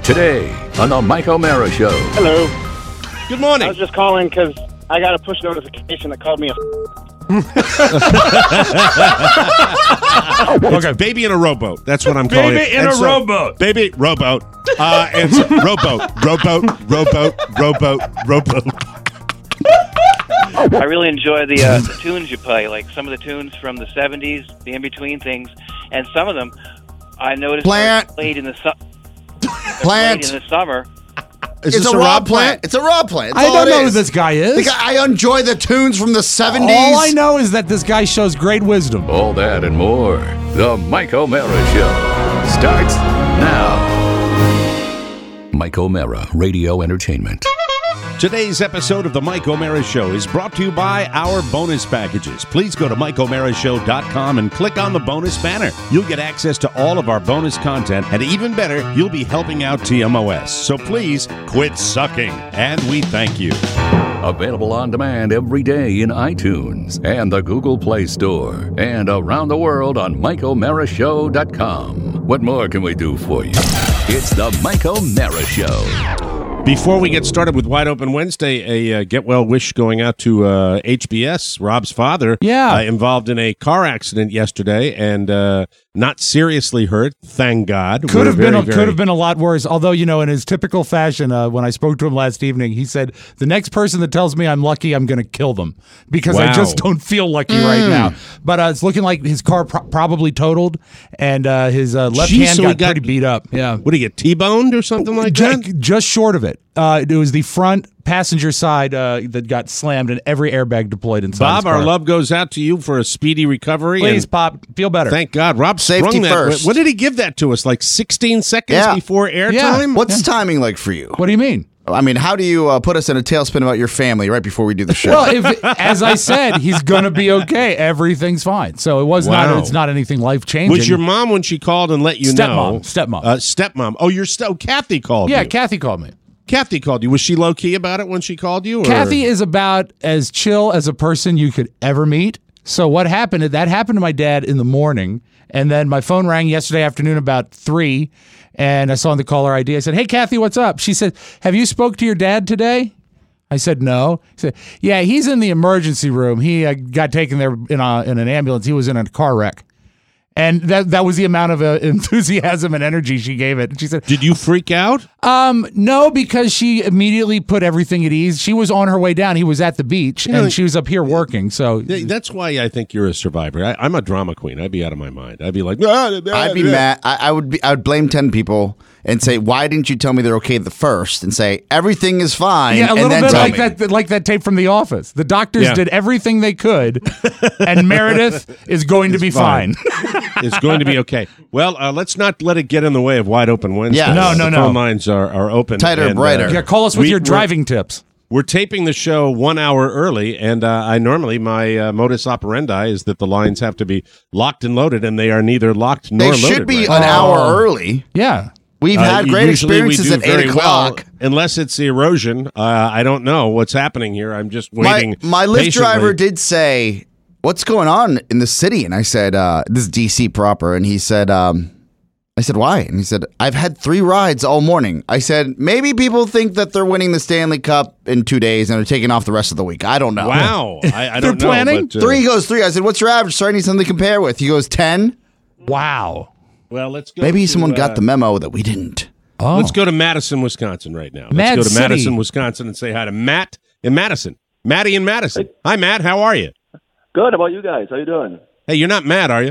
Today on the Mike O'Mara Show. Hello. Good morning. I was just calling because I got a push notification that called me a Okay, baby in a rowboat. That's what I'm calling it. Baby in a rowboat. Baby, rowboat. And so, rowboat. I really enjoy the tunes you play, like some of the tunes from the 70s, the in-between things, and some of them I noticed are played in the summer. Is It's this a Rob plant. It's a Rob plant. That's I all don't it know who is. this guy is. I enjoy the tunes from the 70s. All I know is that this guy shows great wisdom. All that and more. The Mike O'Mara Show starts now. Mike O'Mara Radio Entertainment. Today's episode of the Mike O'Mara Show is brought to you by our bonus packages. Please go to MikeO'MaraShow.com and click on the bonus banner. You'll get access to all of our bonus content, and even better, you'll be helping out TMOS. So please quit sucking, and we thank you. Available on demand every day in iTunes and the Google Play Store and around the world on MikeO'MaraShow.com. What more can we do for you? It's the Mike O'Mara Show. Before we get started with Wide Open Wednesday, a get well wish going out to HBS, Rob's father. Yeah. Involved in a car accident yesterday and not seriously hurt, thank God. Could have been a lot worse. Although, you know, in his typical fashion, when I spoke to him last evening, he said, the next person that tells me I'm lucky, I'm going to kill them because I just don't feel lucky right now. But it's looking like his car probably totaled and his left hand got pretty beat up. Yeah. What did he get, T-boned or something like that? Just short of it. It was the front passenger side that got slammed and every airbag deployed inside Bob, his car. our love goes out to you for a speedy recovery. Please, Pop, feel better. Thank God. Rob Safety sprung that. first. What did he give that to us? Like 16 seconds before airtime? What's timing like for you? What do you mean? I mean, how do you put us in a tailspin about your family right before we do the show? Well, as I said, he's gonna be okay. Everything's fine. So it was not. It's not anything life changing. Was your mom when she called and let you know? Stepmom. Stepmom. Oh, Kathy called you. Yeah, Kathy called me. Kathy called you. Was she low key about it when she called you? Or? Kathy is about as chill as a person you could ever meet. So what happened? That happened to my dad in the morning, and then my phone rang yesterday afternoon about 3, and I saw on the caller ID. I said, "Hey, Kathy, what's up?" She said, "Have you spoke to your dad today?" I said, "No." She said, "Yeah, he's in the emergency room. He got taken there in an ambulance. He was in a car wreck." And that was the amount of enthusiasm and energy she gave it. And she said, "Did you freak out?" No, because she immediately put everything at ease. She was on her way down. He was at the beach, and she was up here working. So that's why I think you're a survivor. I'm a drama queen. I'd be out of my mind. I'd be like, I'd be mad. I would blame 10 people and say, "Why didn't you tell me they're okay the first?" And say everything is fine. Yeah, a little and then bit tell like me. that, like that tape from The Office. The doctors did everything they could, and Meredith is going to be fine. It's going to be okay. Well, let's not let it get in the way of Wide Open Wednesday. Yeah. No. The phone lines are open. Tighter, brighter. Yeah, call us with your driving tips. We're taping the show 1 hour early, and my modus operandi is that the lines have to be locked and loaded, and they are neither locked nor They loaded. should be right an now. hour early. Yeah. We've had great Usually we experiences do at 8 very o'clock. well, unless it's erosion. I don't know what's happening here. I'm just waiting. My Lyft patiently. driver did say, "What's going on in the city?" And I said, "This is DC proper." And he said, I said, "Why?" And he said, "I've had 3 rides all morning." I said, "Maybe people think that they're winning the Stanley Cup in 2 days and are taking off the rest of the week. I don't know." Wow. I don't know. planning? But, 3 goes 3. I said, "What's your average?" So I need something to compare with. He goes 10. Wow. Well, let's go. Maybe to, someone got the memo that we didn't. Oh. Let's go to Madison, Wisconsin right now. Mad Let's go to City. Madison, Wisconsin, and say hi to Matt in Madison. Matty in Madison. Hi, Matt. How are you? Good. How about you guys? How you doing? Hey, you're not mad, are you?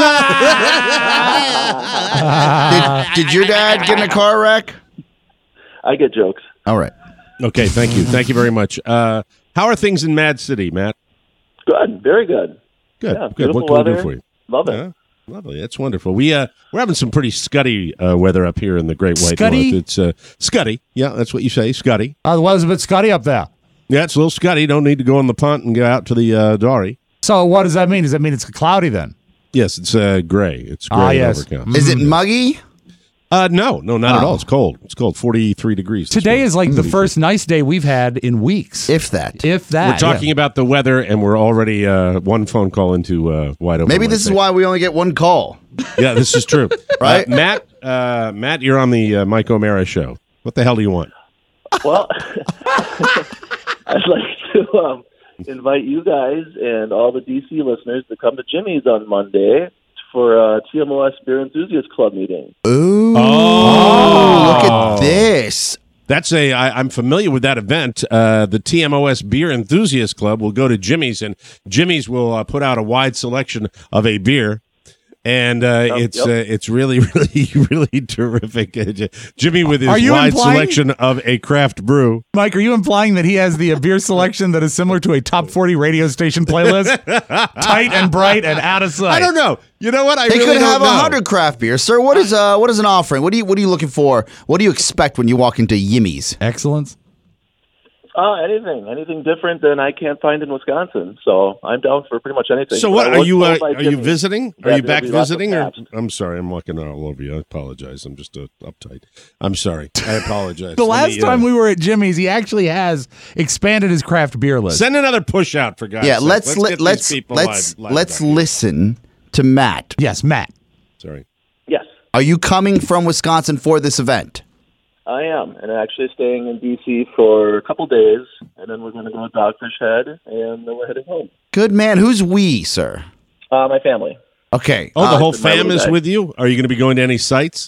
Did your dad get in a car wreck? I get jokes. All right. Okay, thank you. Thank you very much. How are things in Mad City, Matt? Good. Very good. Good. Yeah, Good. What beautiful can we do weather. for you? Love it. Yeah, lovely. That's wonderful. We're having some pretty scuddy weather up here in the Great White Scuddy? North. It's scuddy. Yeah, that's what you say, scuddy. The weather's a bit scuddy up there. Yeah, it's a little scuddy. Don't need to go on the punt and go out to the dory. So what does that mean? Does that mean it's cloudy then? Yes, it's gray. It's gray and yes. overcast. Is it muggy? No, not at all. It's cold. It's cold. 43 degrees. Today is like the first nice day we've had in weeks. If that. We're talking about the weather, and we're already one phone call into Wide Open. Maybe this is why we only get one call. Yeah, this is true. Right? Matt, you're on the Mike O'Mara show. What the hell do you want? Well, I'd like to invite you guys and all the DC listeners to come to Jimmy's on Monday for a TMOS Beer Enthusiast Club meeting. Ooh. Oh. Look at this. That's I'm familiar with that event. The TMOS Beer Enthusiast Club will go to Jimmy's, and Jimmy's will put out a wide selection of a beer. And it's really, really, really terrific. Jimmy with his wide selection of a craft brew. Mike, are you implying that he has the beer selection that is similar to a top 40 radio station playlist? Tight and bright and out of sight. I don't know. You know what? They could have 100 craft beers, sir. What is an offering? What are you looking for? What do you expect when you walk into Yimmy's? Excellence. Anything different than I can't find in Wisconsin. So I'm down for pretty much anything. So what are you? Are you visiting? Are you back there'll be visiting? Or lots of I'm sorry, I'm walking all over you. I apologize. I'm just uptight. I'm sorry. I apologize. The last time we were at Jimmy's, he actually has expanded his craft beer list. Send another push out for guys. Yeah, sake. let's listen to Matt. Yes, Matt. Sorry. Yes, Are you coming from Wisconsin for this event? I am, and I'm actually staying in DC for a couple days, and then we're going to go to Dogfish Head, and then we're heading home. Good man. Who's we, sir? My family. Okay. Oh, the whole my fam little is guy. with you? Are you going to be going to any sites?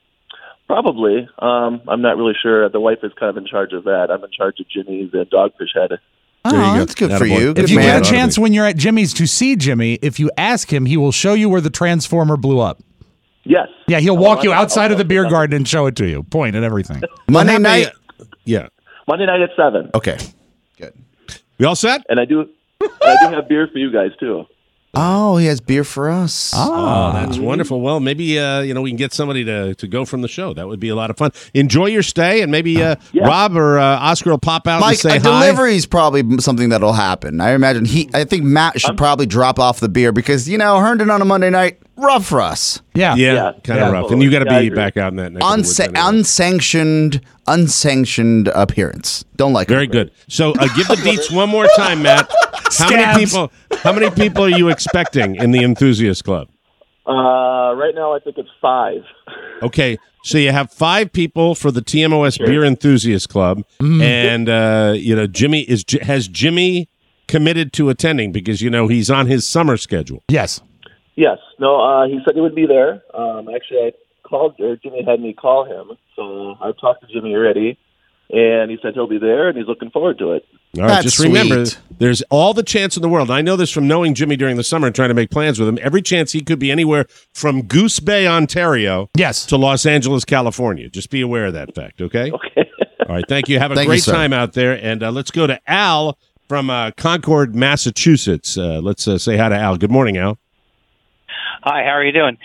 Probably. I'm not really sure. The wife is kind of in charge of that. I'm in charge of Jimmy's and Dogfish Head. Oh, There you go. that's good for Attaboy. you. Good If you man. get a chance when you're at Jimmy's to see Jimmy, if you ask him, he will show you where the Transformer blew up. Yes. Yeah, he'll walk you I'll- outside of the I'll- beer garden and show it to you. Point and everything. Monday night. Yeah. Monday night at 7. Okay. Good. We all set? And I do have beer for you guys, too. Oh, he has beer for us. Oh, that's wonderful. Well, maybe we can get somebody to go from the show. That would be a lot of fun. Enjoy your stay, and maybe Rob or Oscar will pop out Mike, and say a hi. delivery is probably something that'll happen. I imagine I think Matt should probably drop off the beer because, Herndon on a Monday night, rough for us. Yeah. Yeah, kind of Yeah. rough. And you got to Yeah, I be agree. back out in that neck of the woods anyway. Unsanctioned appearance. Don't like Very it. good. So give the deets one more time, Matt. How many people are you expecting in the Enthusiast Club? Right now, I think it's 5. Okay, so you have 5 people for the TMOS Beer Enthusiast Club, and Jimmy has Jimmy committed to attending because he's on his summer schedule. Yes. Yes. No, he said he would be there. Actually, I called, or Jimmy had me call him, so I talked to Jimmy already, and he said he'll be there, and he's looking forward to it. All right, That's just remember, sweet. there's all the chance in the world. I know this from knowing Jimmy during the summer and trying to make plans with him. Every chance he could be anywhere from Goose Bay, Ontario, Yes. to Los Angeles, California. Just be aware of that fact, okay? Okay. All right, thank you. Have a Thank you, great sir. time out there. And let's go to Al from Concord, Massachusetts. Let's say hi to Al. Good morning, Al. Hi, how are you doing?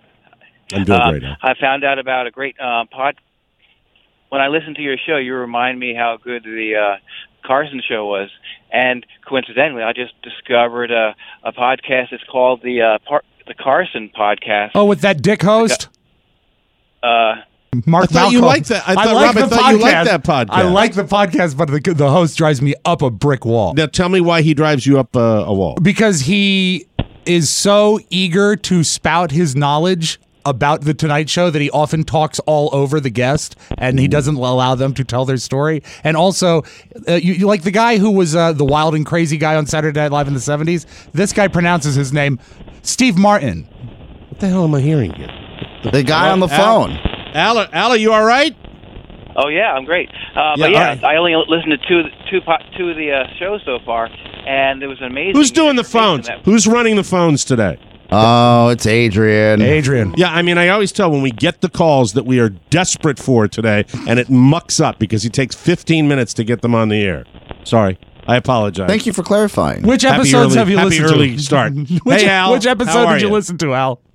I'm doing great, Al. I found out about a great pod. When I listened to your show, you remind me how good the Carson show was. And coincidentally, I just discovered a podcast. It's called the Carson Podcast. Oh, with that dick host? Mark I thought you Malcolm. liked that. I thought, like Rob, the I thought you liked podcast. that podcast. I like the podcast, but the host drives me up a brick wall. Now, tell me why he drives you up a wall. Because he is so eager to spout his knowledge about the Tonight Show that he often talks all over the guest, and he doesn't allow them to tell their story. And also, you like the guy who was the wild and crazy guy on Saturday Night Live in the 70s? This guy pronounces his name Steve Martin. What the hell am I hearing here? The guy on the Al? phone. Al, are you all right? Oh yeah, I'm great. Yeah, But all right. I only listened to two of the shows so far, and it was amazing. Who's doing the phones? information Who's running the phones today? Oh, it's Adrian. Adrian. Yeah, I mean, I always tell when we get the calls that we are desperate for today, and it mucks up because he takes 15 minutes to get them on the air. Sorry. I apologize. Thank you for clarifying. Which Happy episodes early- have you happy listened early to? start. Which, Hey, Al, which how episode are did you you? listen to, Al?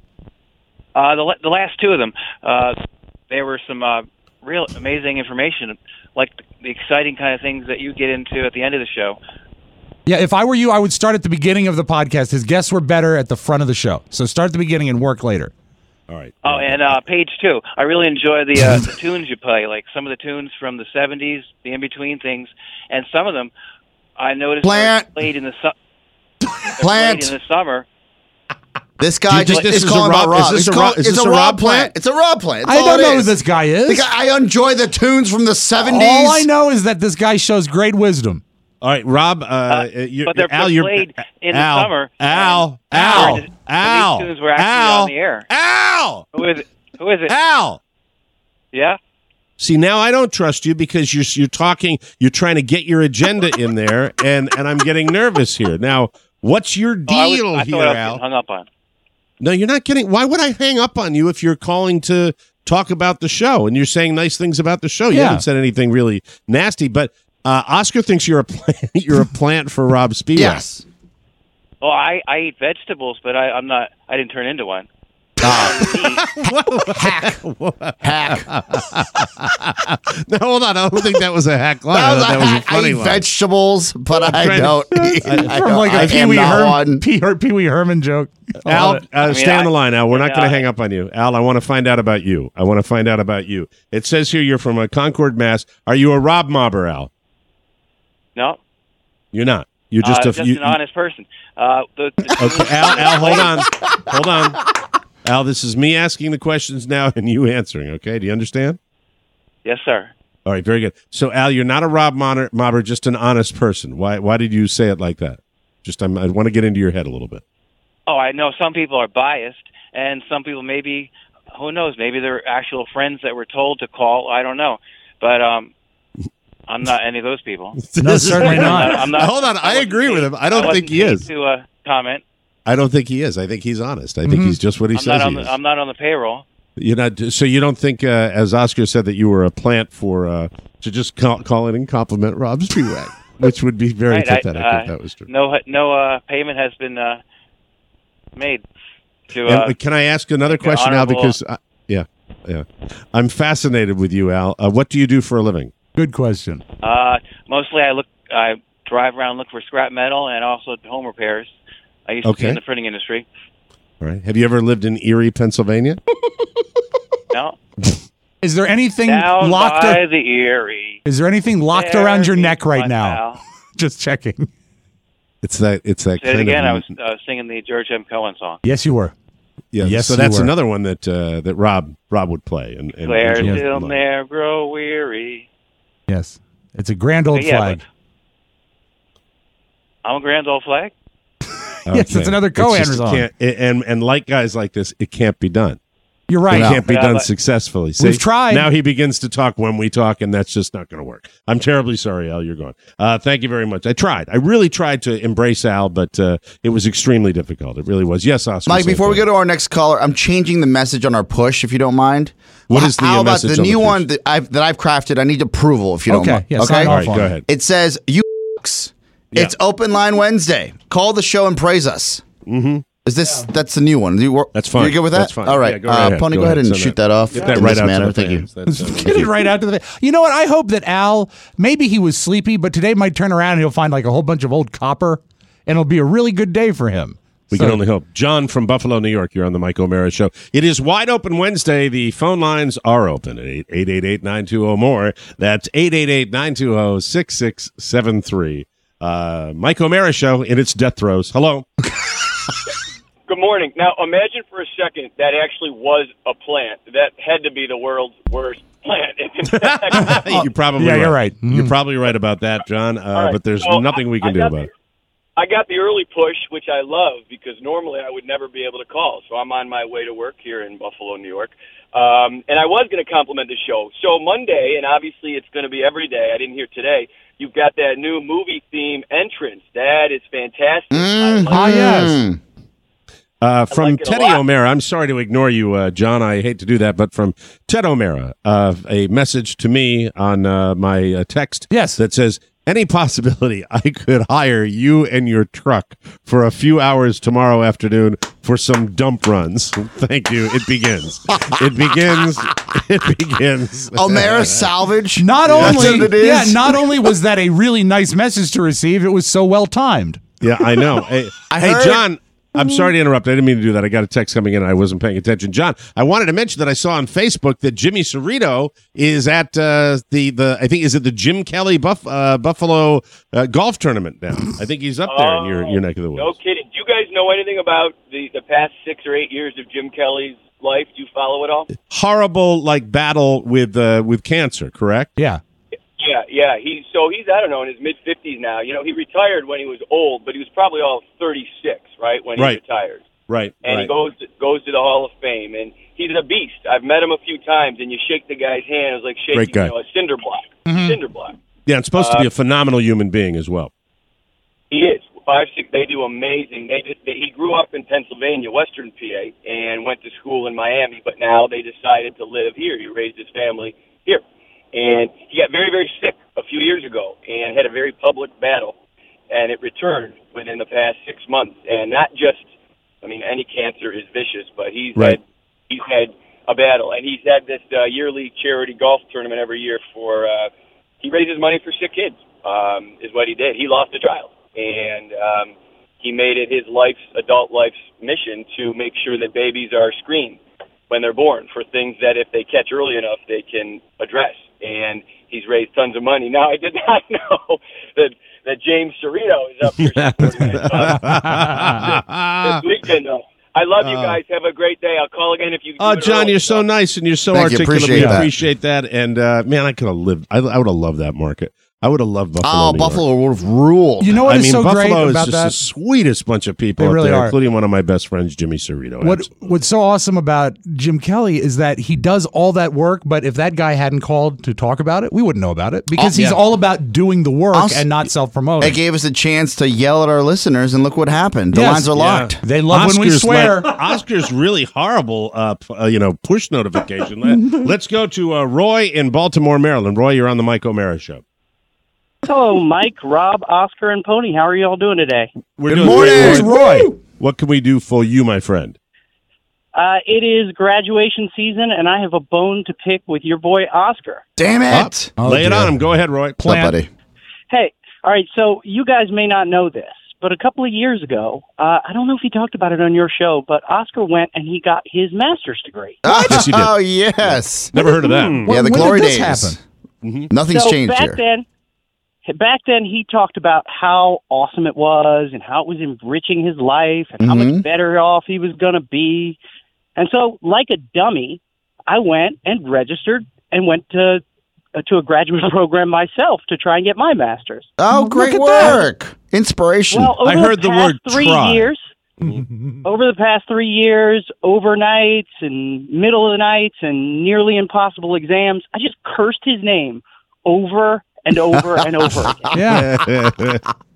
The last 2 of them, there were some real amazing information, like the exciting kind of things that you get into at the end of the show. Yeah, if I were you, I would start at the beginning of the podcast. His guests were better at the front of the show. So start at the beginning and work later. All right. Oh, and page 2. I really enjoy the tunes you play, like some of the tunes from the 70s, the in-between things, and some of them I noticed are played in the summer. This guy think is this is calling a Rob- about Rob. is this It's a Rob- is it's this a a Rob Rob plant. It's a Rob plant. That's I all don't it know who is. this guy is. The guy, I enjoy the tunes from the 70s. All I know is that this guy shows great wisdom. All right, Rob. But they're Al, played in the summer. Al. And these tunes were actually on the air. Al. Who is it? Al. Yeah? See, now I don't trust you because you're talking. You're trying to get your agenda in there, and I'm getting nervous here. Now, what's your deal I here, thought I was Al? getting hung up on. No, you're not getting. Why would I hang up on you if you're calling to talk about the show and you're saying nice things about the show? You Yeah. haven't said anything really nasty, but Oscar thinks you're a plant, you're a plant for Rob Spivak. Yes. Oh, I eat vegetables, but I'm not. I didn't turn into one. Hack. No, hold on. I don't think that was a hack line. That was a funny I eat line. vegetables, but I trying to- don't. From like a Pee Wee Herman joke. Al, stay on the line, Al. We're not Yeah. going to hang up on you. Al, I want to find out about you. It says here you're from Concord, Mass. Are you a Rob Mobber, Al? No, You're not. You're just an honest person. Okay, Al, hold on. Al, this is me asking the questions now and you answering, okay? Do you understand? Yes, sir. All right, very good. So, Al, you're not a Rob Mobber, just an honest person. Why did you say it like that? I want to get into your head a little bit. Oh, I know some people are biased, and some people maybe, who knows, maybe they're actual friends that were told to call. I don't know. But I'm not any of those people. No, certainly not. I'm not. Hold on, I agree with him. I don't think he is. To comment. I don't think he is. I think he's honest. I think he's just what he says he is. I'm not on the payroll. You're not. So you don't think, as Oscar said, that you were a plant for to just call in and compliment Rob Spivak, which would be very pathetic if that was true. No payment has been made. To can I ask another question, Al? Because yeah, I'm fascinated with you, Al. What do you do for a living? Good question. Mostly, I drive around, look for scrap metal, and also home repairs. I used to be in the printing industry. All right. Have you ever lived in Erie, Pennsylvania? No. Is there anything Down locked? by the Erie. Is there anything locked around your neck right now? Just checking. It's that Say it kind again. of. I was singing the George M. Cohen song. Yes, you were. Yeah. Yes, so you that's were. another one that that Rob would play. And Claire enjoy. till ne'er grow weary. Yes, it's a grand old flag. I'm a grand old flag. Yes, it's another Cohen song. And like guys like this, it can't be done. You're right. It can't be done successfully. See? We've tried. Now he begins to talk when we talk, and that's just not going to work. I'm terribly sorry, Al. You're gone. Thank you very much. I tried. I really tried to embrace Al, but it was extremely difficult. It really was. Yes, Oscar. Mike, before we go to our next caller, I'm changing the message on our push, if you don't mind. What is the How about message the on the new push? one that I've crafted? I need approval, if you don't mind. Yeah, Okay. sign All off right, on go it. ahead. It says, "You Yeah. It's Open Line Wednesday. Call the show and praise us." Mm-hmm. Is this? That's the new one. That's fine. You're good with that? That's fine. All right, Yeah, go right ahead. Pony, go ahead and Send shoot that off. Get that in right this out manner. to the Thank you. fans. That's, Get it right out to the. You know what? I hope that Al, maybe he was sleepy, but today might turn around and he'll find like a whole bunch of old copper, and it'll be a really good day for him. We can only hope. John from Buffalo, New York, you're on the Mike O'Mara Show. It is Wide Open Wednesday. The phone lines are open at 888-920-MORE. That's 888-920-6673. Mike O'Mara Show in its death throes. Hello. Good morning. Now, imagine for a second that actually was a plant. That had to be the world's worst plant. You're probably Yeah, right. you're right. You're probably right about that, John, right. but there's So nothing we can do about it. I got the early push, which I love because normally I would never be able to call. So I'm on my way to work here in Buffalo, New York. And I was going to compliment the show. So Monday, and obviously it's going to be every day. I didn't hear today. You've got that new movie theme entrance. That is fantastic. yes. From like it a Teddy lot. O'Mara, I'm sorry to ignore you, John. I hate to do that, but from Ted O'Mara, a message to me on my text Yes. that says, any possibility I could hire you and your truck for a few hours tomorrow afternoon for some dump runs? Thank you. It begins. It begins. It begins. O'Mara Salvage. Not That's only, what it is? yeah, not only was that a really nice message to receive, it was so well timed. Yeah, I know. Hey, I hey, heard- John. I'm sorry to interrupt. I didn't mean to do that. I got a text coming in. I wasn't paying attention. John, I wanted to mention that I saw on Facebook that Jimmy Cerrito is at the I think, is it the Jim Kelly Buffalo golf tournament now? I think he's up there in your neck of the woods. No kidding. Do you guys know anything about the past 6 or 8 years of Jim Kelly's life? Do you follow it all? Horrible, battle with cancer, correct? Yeah. Yeah. He's I don't know, in his mid-50s now. You know, he retired when he was old, but he was probably all 36, right, when he retired. Right. And he goes to the Hall of Fame, and he's a beast. I've met him a few times, and you shake the guy's hand, it's like shaking a cinder block. Cinder block. Yeah, and supposed to be a phenomenal human being as well. He is. 5'6", they do amazing. He grew up in Pennsylvania, Western PA, and went to school in Miami, but now they decided to live here. He raised his family here. And he got very, very sick a few years ago and had a very public battle, and it returned within the past 6 months. And not just, any cancer is vicious, but he's had a battle, and he's had this yearly charity golf tournament every year for. He raises money for sick kids. Is what he did. He lost a child, and he made it his adult life's mission to make sure that babies are screened when they're born for things that if they catch early enough, they can address. And he's raised tons of money. Now, I did not know that James Cerrito is up here supporting this weekend, though. I love you guys. Have a great day. I'll call again if you. Oh, John, you're so nice and you're so articulate. We appreciate that. And man, I could have lived. I would have loved that market. I would have loved Buffalo. Oh, Buffalo would have ruled. You know what is so Buffalo great is about just that? the sweetest bunch of people They really there, are. including one of my best friends, Jimmy Cerrito. What's so awesome about Jim Kelly is that he does all that work, but if that guy hadn't called to talk about it, we wouldn't know about it because he's all about doing the work and not self-promoting. It gave us a chance to yell at our listeners, and look what happened. The lines are locked. They love when we swear. Oscar's really horrible, push notification. Let's go to Roy in Baltimore, Maryland. Roy, you're on the Mike O'Mara Show. Hello, Mike, Rob, Oscar, and Pony. How are you all doing today? We're Good doing morning, great, Roy. What can we do for you, my friend? It is graduation season, and I have a bone to pick with your boy, Oscar. Damn it. Lay it on him. Go ahead, Roy. Buddy. Hey, all right, so you guys may not know this, but a couple of years ago, I don't know if he talked about it on your show, but Oscar went and he got his master's degree. Yes, he did. Oh, yes. Never heard of that. Yeah, the When glory did this days. happen? Nothing's So changed here. Back then, he talked about how awesome it was and how it was enriching his life and how much better off he was going to be. And so, like a dummy, I went and registered and went to a graduate program myself to try and get my master's. Oh, great work. Inspiration. Well, over I heard the word 3 try. years, over the past 3 years, overnights and middle of the nights and nearly impossible exams, I just cursed his name over and over and over again. Yeah.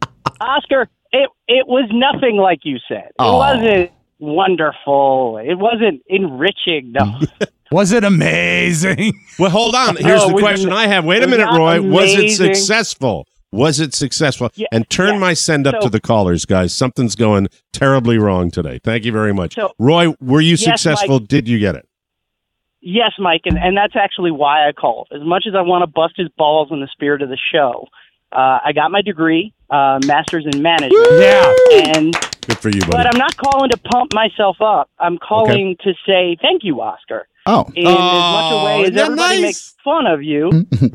Oscar, it was nothing like you said. It wasn't wonderful. It wasn't enriching. No. Was it amazing? Well, hold on. Here's No, the it was question I have. Wait a it was minute, not Roy. Was it amazing. successful? Was it successful? Yeah, and turn yeah. my send up So- to the callers, guys. Something's going terribly wrong today. Thank you very much. So- Roy, were you Yes, successful? Mike. Did you get it? Yes, Mike, and that's actually why I called. As much as I want to bust his balls in the spirit of the show, I got my degree, master's in management. Yeah. And Good for you, buddy. but I'm not calling to pump myself up. I'm calling to say thank you, Oscar. Oh. In as much a way as isn't that everybody nice? makes fun of you.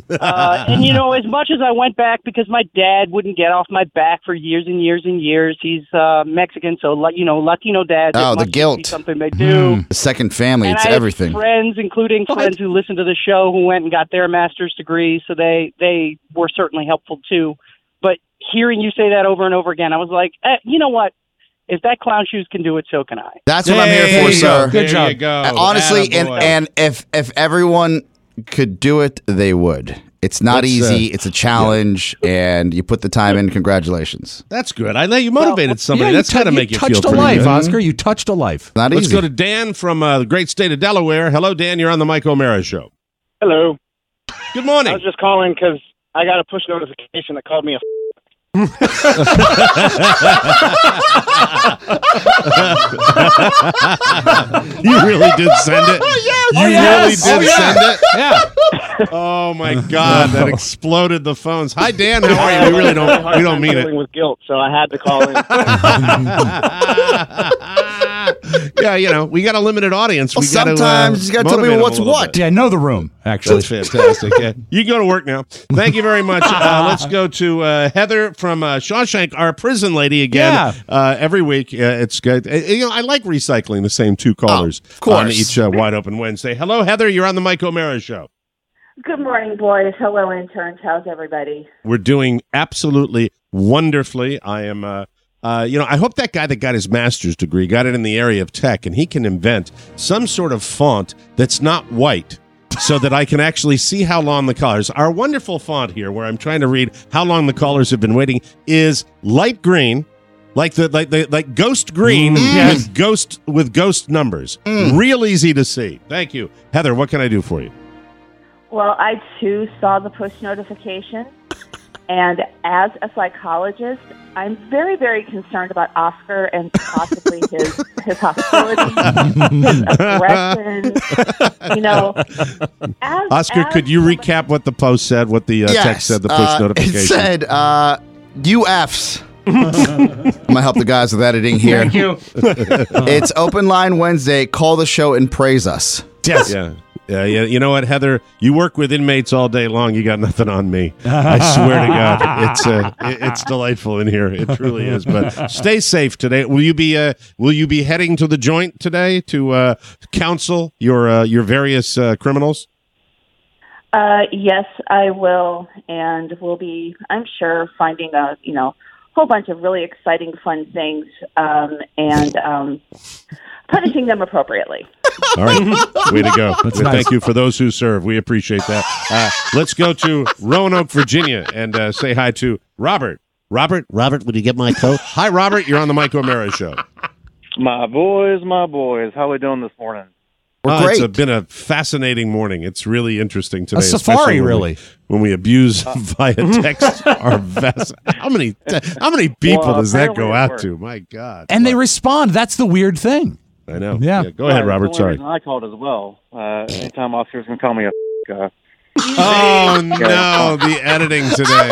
And, you know, as much as I went back because my dad wouldn't get off my back for years and years and years. He's Mexican, so, Latino dads. Oh, it the must guilt. be something they do. The second family, And it's I have everything. friends, including friends who listen to the show who went and got their master's degree, so they were certainly helpful too. But hearing you say that over and over again, I was like, you know what? If that clown shoes can do it, so can I. That's what I'm here There for, you go. sir. Good There job. you go. Honestly, Attaboy. and if everyone could do it, they would. It's not Let's, easy. It's a challenge, and you put the time in. Congratulations. That's good. I know you motivated somebody. Yeah, That's got to make you feel touched a pretty life, good. Oscar. You touched a life. Not Let's easy. go to Dan from the great state of Delaware. Hello, Dan. You're on the Mike O'Mara Show. Hello. Good I morning. was just calling because I got a push notification that called me a. You really did send it. You really did send it. Yeah. Oh my God, that exploded the phones. Hi Dan, how are you? We really don't mean it. With guilt, so I had to call in. Yeah, we got a limited audience. Well, sometimes you got to tell people what's what. Yeah, know the room, actually. That's fantastic. Yeah. You can go to work now. Thank you very much. Let's go to Heather from Shawshank, our prison lady again. Every week. It's good. I like recycling the same two callers on each Wide Open Wednesday. Hello, Heather. You're on the Mike O'Mara Show. Good morning, boys. Hello, interns. How's everybody? We're doing absolutely wonderfully. I am... I hope that guy that got his master's degree got it in the area of tech, and he can invent some sort of font that's not white so that I can actually see how long the callers. Our wonderful font here, where I'm trying to read how long the callers have been waiting, is light green, like ghost green with ghost numbers. Real easy to see. Thank you, Heather. What can I do for you? Well, I too saw the push notification, and as a psychologist, I'm very, very concerned about Oscar and possibly his hostility, his aggression. Oscar, could you recap what the post said? What the text said? The push notification. It said, "UFs." I'm gonna help the guys with editing here. Thank you. It's Open Line Wednesday. Call the show and praise us. Yes. Yeah. You know what, Heather? You work with inmates all day long. You got nothing on me. I swear to God, it's delightful in here. It truly is. But stay safe today. Will you be heading to the joint today to counsel your various criminals? Yes, I will, and we'll be, I'm sure, finding a whole bunch of really exciting, fun things, and punishing them appropriately. All right. Way to go. Thank you for those who serve. We appreciate that. Let's go to Roanoke, Virginia, and say hi to Robert. Robert, would you get my coat? Hi, Robert. You're on the Mike O'Mara Show. My boys. How are we doing this morning? It's been a fascinating morning. It's really interesting today. A safari, really. When we abuse via text our vest. How many people does that go out to? My God. And they respond. That's the weird thing. I know. Yeah. Go ahead, Robert. Sorry. I called as well. Anytime Oscar's going to call me a Oh, no. The editing today.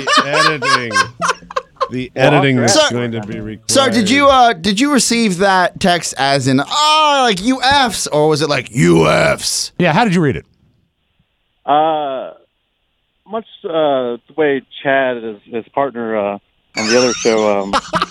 The editing is going to be required. Sir, did you receive that text as in like UFs, or was it like UFs? Yeah, how did you read it? Much the way Chad, his partner on the other show,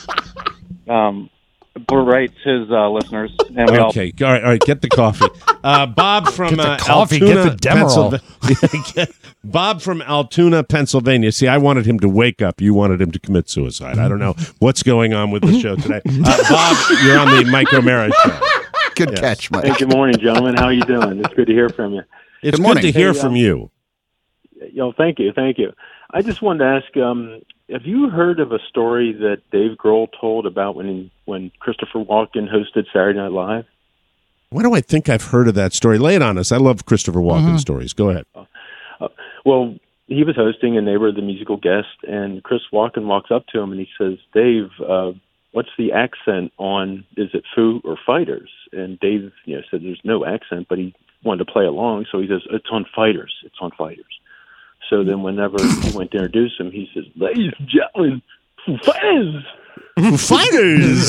berates his listeners. And all right. Get the coffee. Bob from Altoona, Pennsylvania. Bob from Altoona, Pennsylvania. See, I wanted him to wake up. You wanted him to commit suicide. I don't know what's going on with the show today. Bob, you're on the Mike O'Mara Show. Good catch, Mike. Hey, good morning, gentlemen. How are you doing? It's good to hear from you. It's good to hear from you. Thank you. I just wanted to ask, have you heard of a story that Dave Grohl told about when Christopher Walken hosted Saturday Night Live? Why do I think I've heard of that story? Lay it on us. I love Christopher Walken stories. Go ahead. Well, he was hosting, and they were the musical guest, and Chris Walken walks up to him, and he says, Dave, what's the accent on, is it Foo or Fighters? And Dave said there's no accent, but he wanted to play along, so he says, it's on Fighters. So then whenever he went to introduce him, he says, ladies and gentlemen, Foo Fighters. Foo Fighters.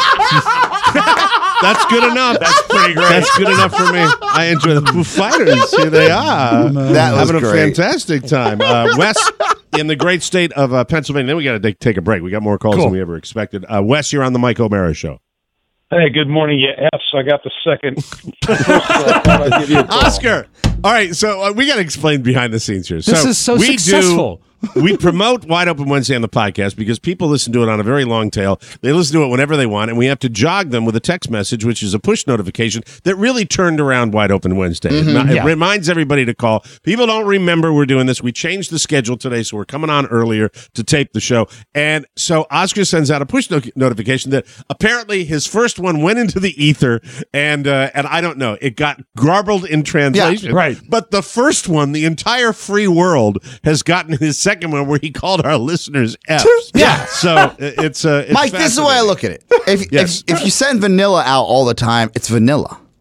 That's good enough. That's pretty great. That's good enough for me. I enjoy the Foo Fighters. Here they are. That was having great. A fantastic time. Wes, in the great state of Pennsylvania. Then we got to take a break. We got more calls than we ever expected. Wes, you're on the Mike O'Mara Show. Hey, good morning, you Fs. I got the second. First of all, I thought I'd give you a call. Oscar. All right, so we got to explain behind the scenes here. This is so successful. We promote Wide Open Wednesday on the podcast because people listen to it on a very long tail. They listen to it whenever they want, and we have to jog them with a text message, which is a push notification that really turned around Wide Open Wednesday. It reminds everybody to call. People don't remember we're doing this. We changed the schedule today, so we're coming on earlier to tape the show. And so Oscar sends out a push notification that apparently his first one went into the ether, and I don't know. It got garbled in translation. Yeah, right. But the first one, the entire free world has gotten his second one where he called our listeners Fs. Yeah. So it's Mike, this is the way I look at it. If you send vanilla out all the time, it's vanilla.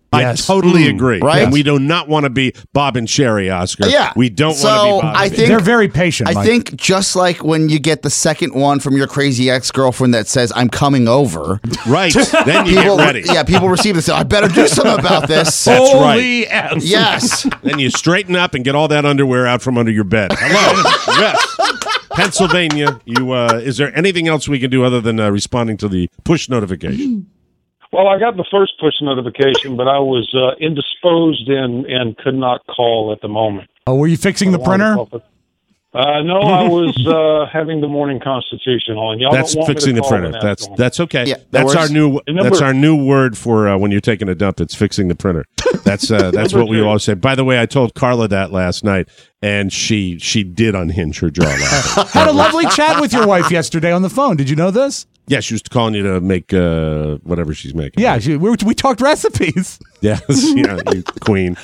I totally agree. Right? And we do not want to be Bob and Sherry, Oscar. Yeah. We don't want to be Bob and Sherry. They're very patient, I Mike. think just like when you get the second one from your crazy ex-girlfriend that says, I'm coming over. Right. Then you people, get ready. Yeah, people receive this. I better do something about this. That's Holy right. F. Yes. Then you straighten up and get all that underwear out from under your bed. Hello. Yes. Pennsylvania, is there anything else we can do other than responding to the push notification? Well, I got the first push notification, but I was indisposed and could not call at the moment. Oh, were you fixing the printer? No, I was having the morning constitution on. Y'all That's don't want me to fixing the call printer. when That's okay. Yeah, that's works. our new word for when you're taking a dump. It's fixing the printer. That's what we always say. By the way, I told Carla that last night, and she did unhinge her jaw laughing. Had a lovely chat with your wife yesterday on the phone. Did you know this? Yeah, she was calling you to make whatever she's making. Yeah, we talked recipes. Yes, yeah, you queen.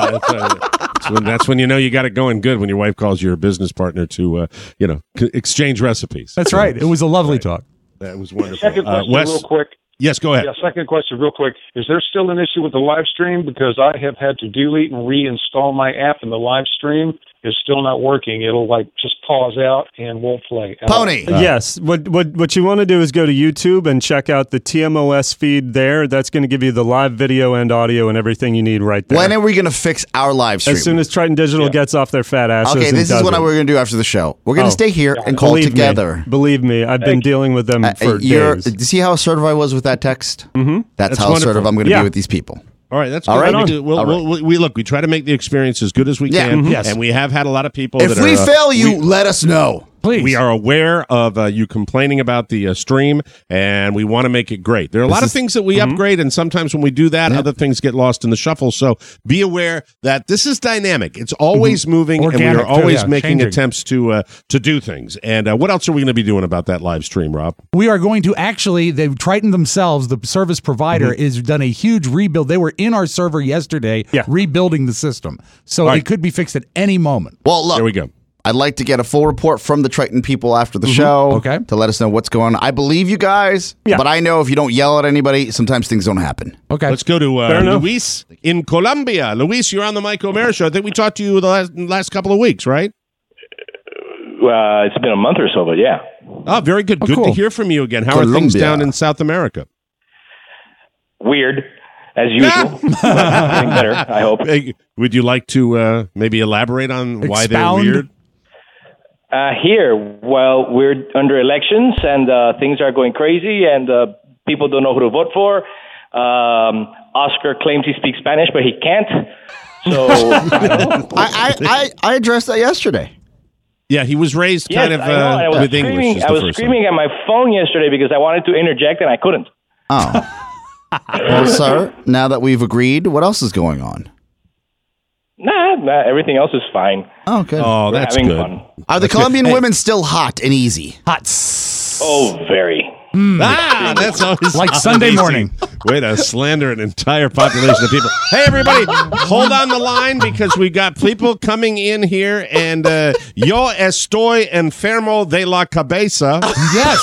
That's when you know you got it going good, when your wife calls your business partner to exchange recipes. That's right. It was a lovely talk. That was wonderful. Second question, Wes, real quick. Yes, go ahead. Yeah, second question, real quick. Is there still an issue with the live stream? Because I have had to delete and reinstall my app, and the live stream is still not working. It'll just pause out and won't play. Pony. Yes. What you want to do is go to YouTube and check out the TMOS feed there. That's going to give you the live video and audio and everything you need right there. When are we going to fix our live stream? As soon as Triton Digital gets off their fat asses. Okay, this is what we're going to do after the show. We're going to stay here and call together. Believe me, I've been dealing with them for days. Do you see how assertive I was with that text? Mm-hmm. That's how assertive I'm going to be with these people. All right, that's all good. right. We try to make the experience as good as we Yeah. can. Mhm. Yes. And we have had a lot of people. If we fail you, let us know. Please. We are aware of you complaining about the stream, and we want to make it great. There are a lot of things that we upgrade, and sometimes when we do that, other things get lost in the shuffle. So be aware that this is dynamic. It's always moving, Organic, and we are always too, making changing. attempts to do things. And what else are we going to be doing about that live stream, Rob? We are going to Triton themselves, the service provider, is done a huge rebuild. They were in our server yesterday rebuilding the system. So it could be fixed at any moment. Well, look. There we go. I'd like to get a full report from the Triton people after the show to let us know what's going on. I believe you guys, but I know if you don't yell at anybody, sometimes things don't happen. Okay. Let's go to Luis in Colombia. Luis, you're on the Mike O'Mara Show. I think we talked to you the last couple of weeks, right? It's been a month or so, but yeah. Oh, very good. Good to hear from you again. How are things down in South America? Weird, as usual. But getting better, I hope. Hey, would you like to maybe elaborate on why they're weird? Here, well, we're under elections, and things are going crazy, and people don't know who to vote for. Oscar claims he speaks Spanish, but he can't. So I addressed that yesterday. Yeah, he was raised kind of with English. I was screaming at my phone yesterday because I wanted to interject, and I couldn't. Oh. Well, sir, now that we've agreed, what else is going on? Nah, everything else is fine. Oh, good. Oh, We're that's having good. fun. Are the Colombian women still hot and easy? Hot. Oh, very. That's always Like Sunday easy. morning. Way to slander an entire population of people. Hey, everybody, hold on the line because we got people coming in here, and yo estoy enfermo de la cabeza. Yes.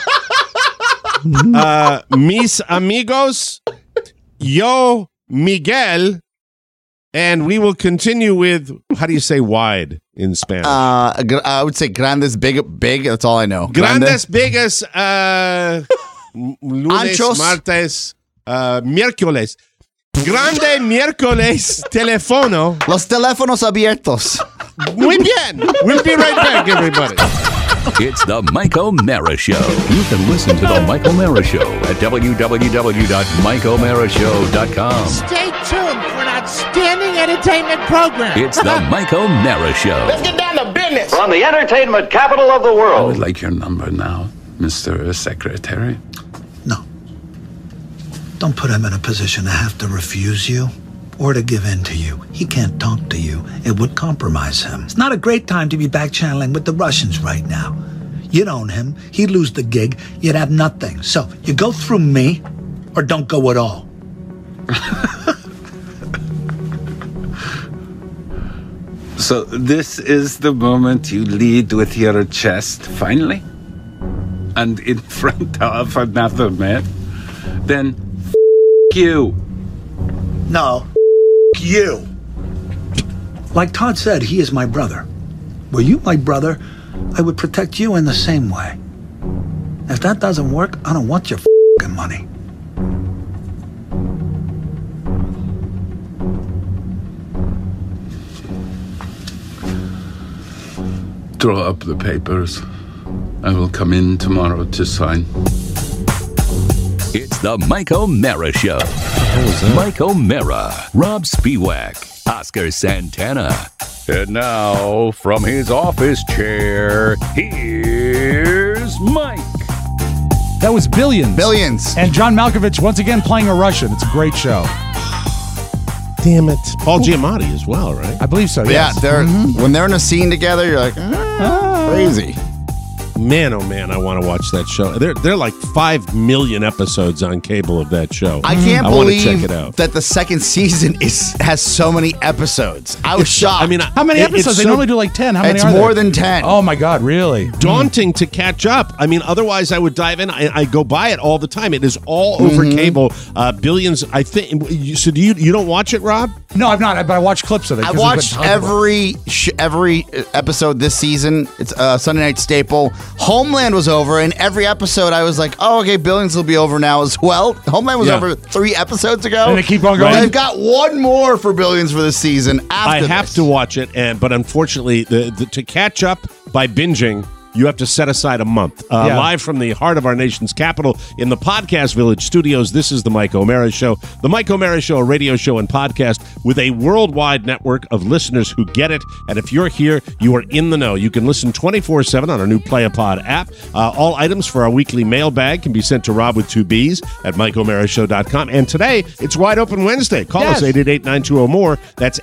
Mis amigos, yo Miguel, and we will continue with, how do you say wide in Spanish? I would say grandes, big. That's all I know. Grandes, bigas, lunes, Anchos. martes, miércoles. Grande miércoles, teléfono. Los teléfonos abiertos. Muy bien. We'll be right back, everybody. It's the Mike O'Mara Show. You can listen to the Mike O'Mara Show at www.mikeomarashow.com. Stay tuned for an outstanding entertainment program. It's the Mike O'Mara Show. Let's get down to business. From the entertainment capital of the I world. would like your number now, Mr. Secretary. No. Don't put him in a position to have to refuse you or to give in to you. He can't talk to you. It would compromise him. It's not a great time to be back-channeling with the Russians right now. You'd own him. He'd lose the gig. You'd have nothing. So you go through me or don't go at all. So this is the moment you lead with your chest, finally? And in front of another man? Then you. No, you. Like Todd said, he is my brother. Were you my brother, I would protect you in the same way. If that doesn't work, I don't want your f***ing money. Draw up the papers. I will come in tomorrow to sign. It's the Mike O'Mara Show. Mike O'Mara, Rob Spiewak, Oscar Santana. And now, from his office chair, here's Mike. That was Billions. Billions. And John Malkovich once again playing a Russian. It's a great show. Damn it. Paul Giamatti as well, right? I believe so, Yeah, yes. they're when they're in a scene together, you're like, crazy. Man, oh man, I want to watch that show. They're like 5 million episodes on cable of that show. I can't want to believe check it out. that the second season has so many episodes. I was shocked. I mean, How many episodes? They normally do like 10. How many It's are there? more than 10. Oh, my God, really? Daunting to catch up. I mean, otherwise I would dive in. I go by it all the time. It is all over cable. Billions. I think. So do you don't watch it, Rob? No, I've not. But I watched clips of it. I watched every episode this season. It's a Sunday night staple. Homeland was over, and every episode I was like, oh, okay, Billions will be over now as well. Homeland was over 3 episodes ago. And they keep on going? They've got one more for Billions for this season after I have this. to watch it, but unfortunately, to catch up by binging, you have to set aside a month. Live from the heart of our nation's capital in the Podcast Village studios, this is the Mike O'Mara Show. The Mike O'Mara Show, a radio show and podcast with a worldwide network of listeners who get it. And if you're here, you are in the know. You can listen 24/7 on our new PlayAPod app. All items for our weekly mailbag can be sent to Rob with 2 Bs at MikeO'MaraShow.com. And today, it's Wide Open Wednesday. Call us 888-920-MORE. That's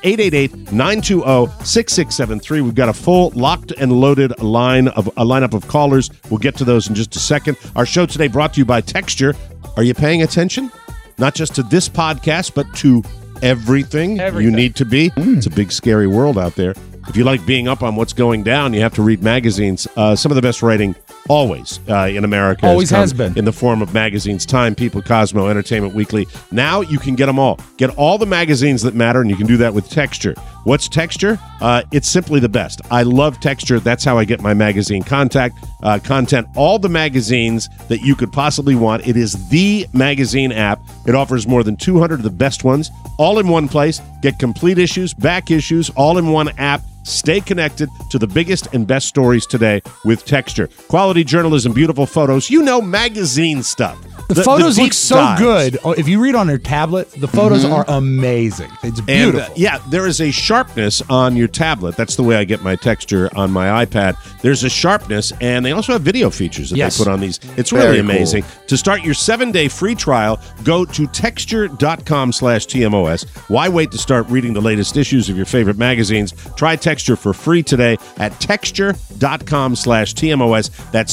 888-920-6673. We've got a full locked and loaded lineup of callers. We'll get to those in just a second. Our show today brought to you by Texture. Are you paying attention? Not just to this podcast, but to everything you need to be. It's a big, scary world out there. If you like being up on what's going down, you have to read magazines. Some of the best writing always in America. Always has been. In the form of magazines, Time, People, Cosmo, Entertainment Weekly. Now you can get them all. Get all the magazines that matter, and you can do that with Texture. What's Texture? It's simply the best. I love Texture. That's how I get my magazine content. All the magazines that you could possibly want. It is the magazine app. It offers more than 200 of the best ones, all in one place. Get complete issues, back issues, all in one app. Stay connected to the biggest and best stories today with Texture. Quality journalism, beautiful photos. You know, magazine stuff. The photos deep look so dives. good. Oh, if you read on their tablet, the photos are amazing. It's beautiful. And, there is a sharpness on your tablet. That's the way I get my Texture on my iPad. There's a sharpness, and they also have video features that they put on these. It's really amazing. Cool. To start your 7-day free trial, go to texture.com/TMOS. Why wait to start reading the latest issues of your favorite magazines? Try Texture for free today at texture.com/TMOS. That's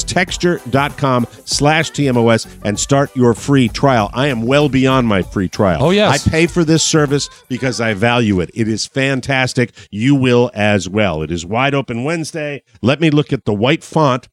texture.com/TMOS and start your free trial. I am well beyond my free trial. Oh, yes. I pay for this service because I value it. It is fantastic. You will as well. It is Wide Open Wednesday. Let me look at the white font.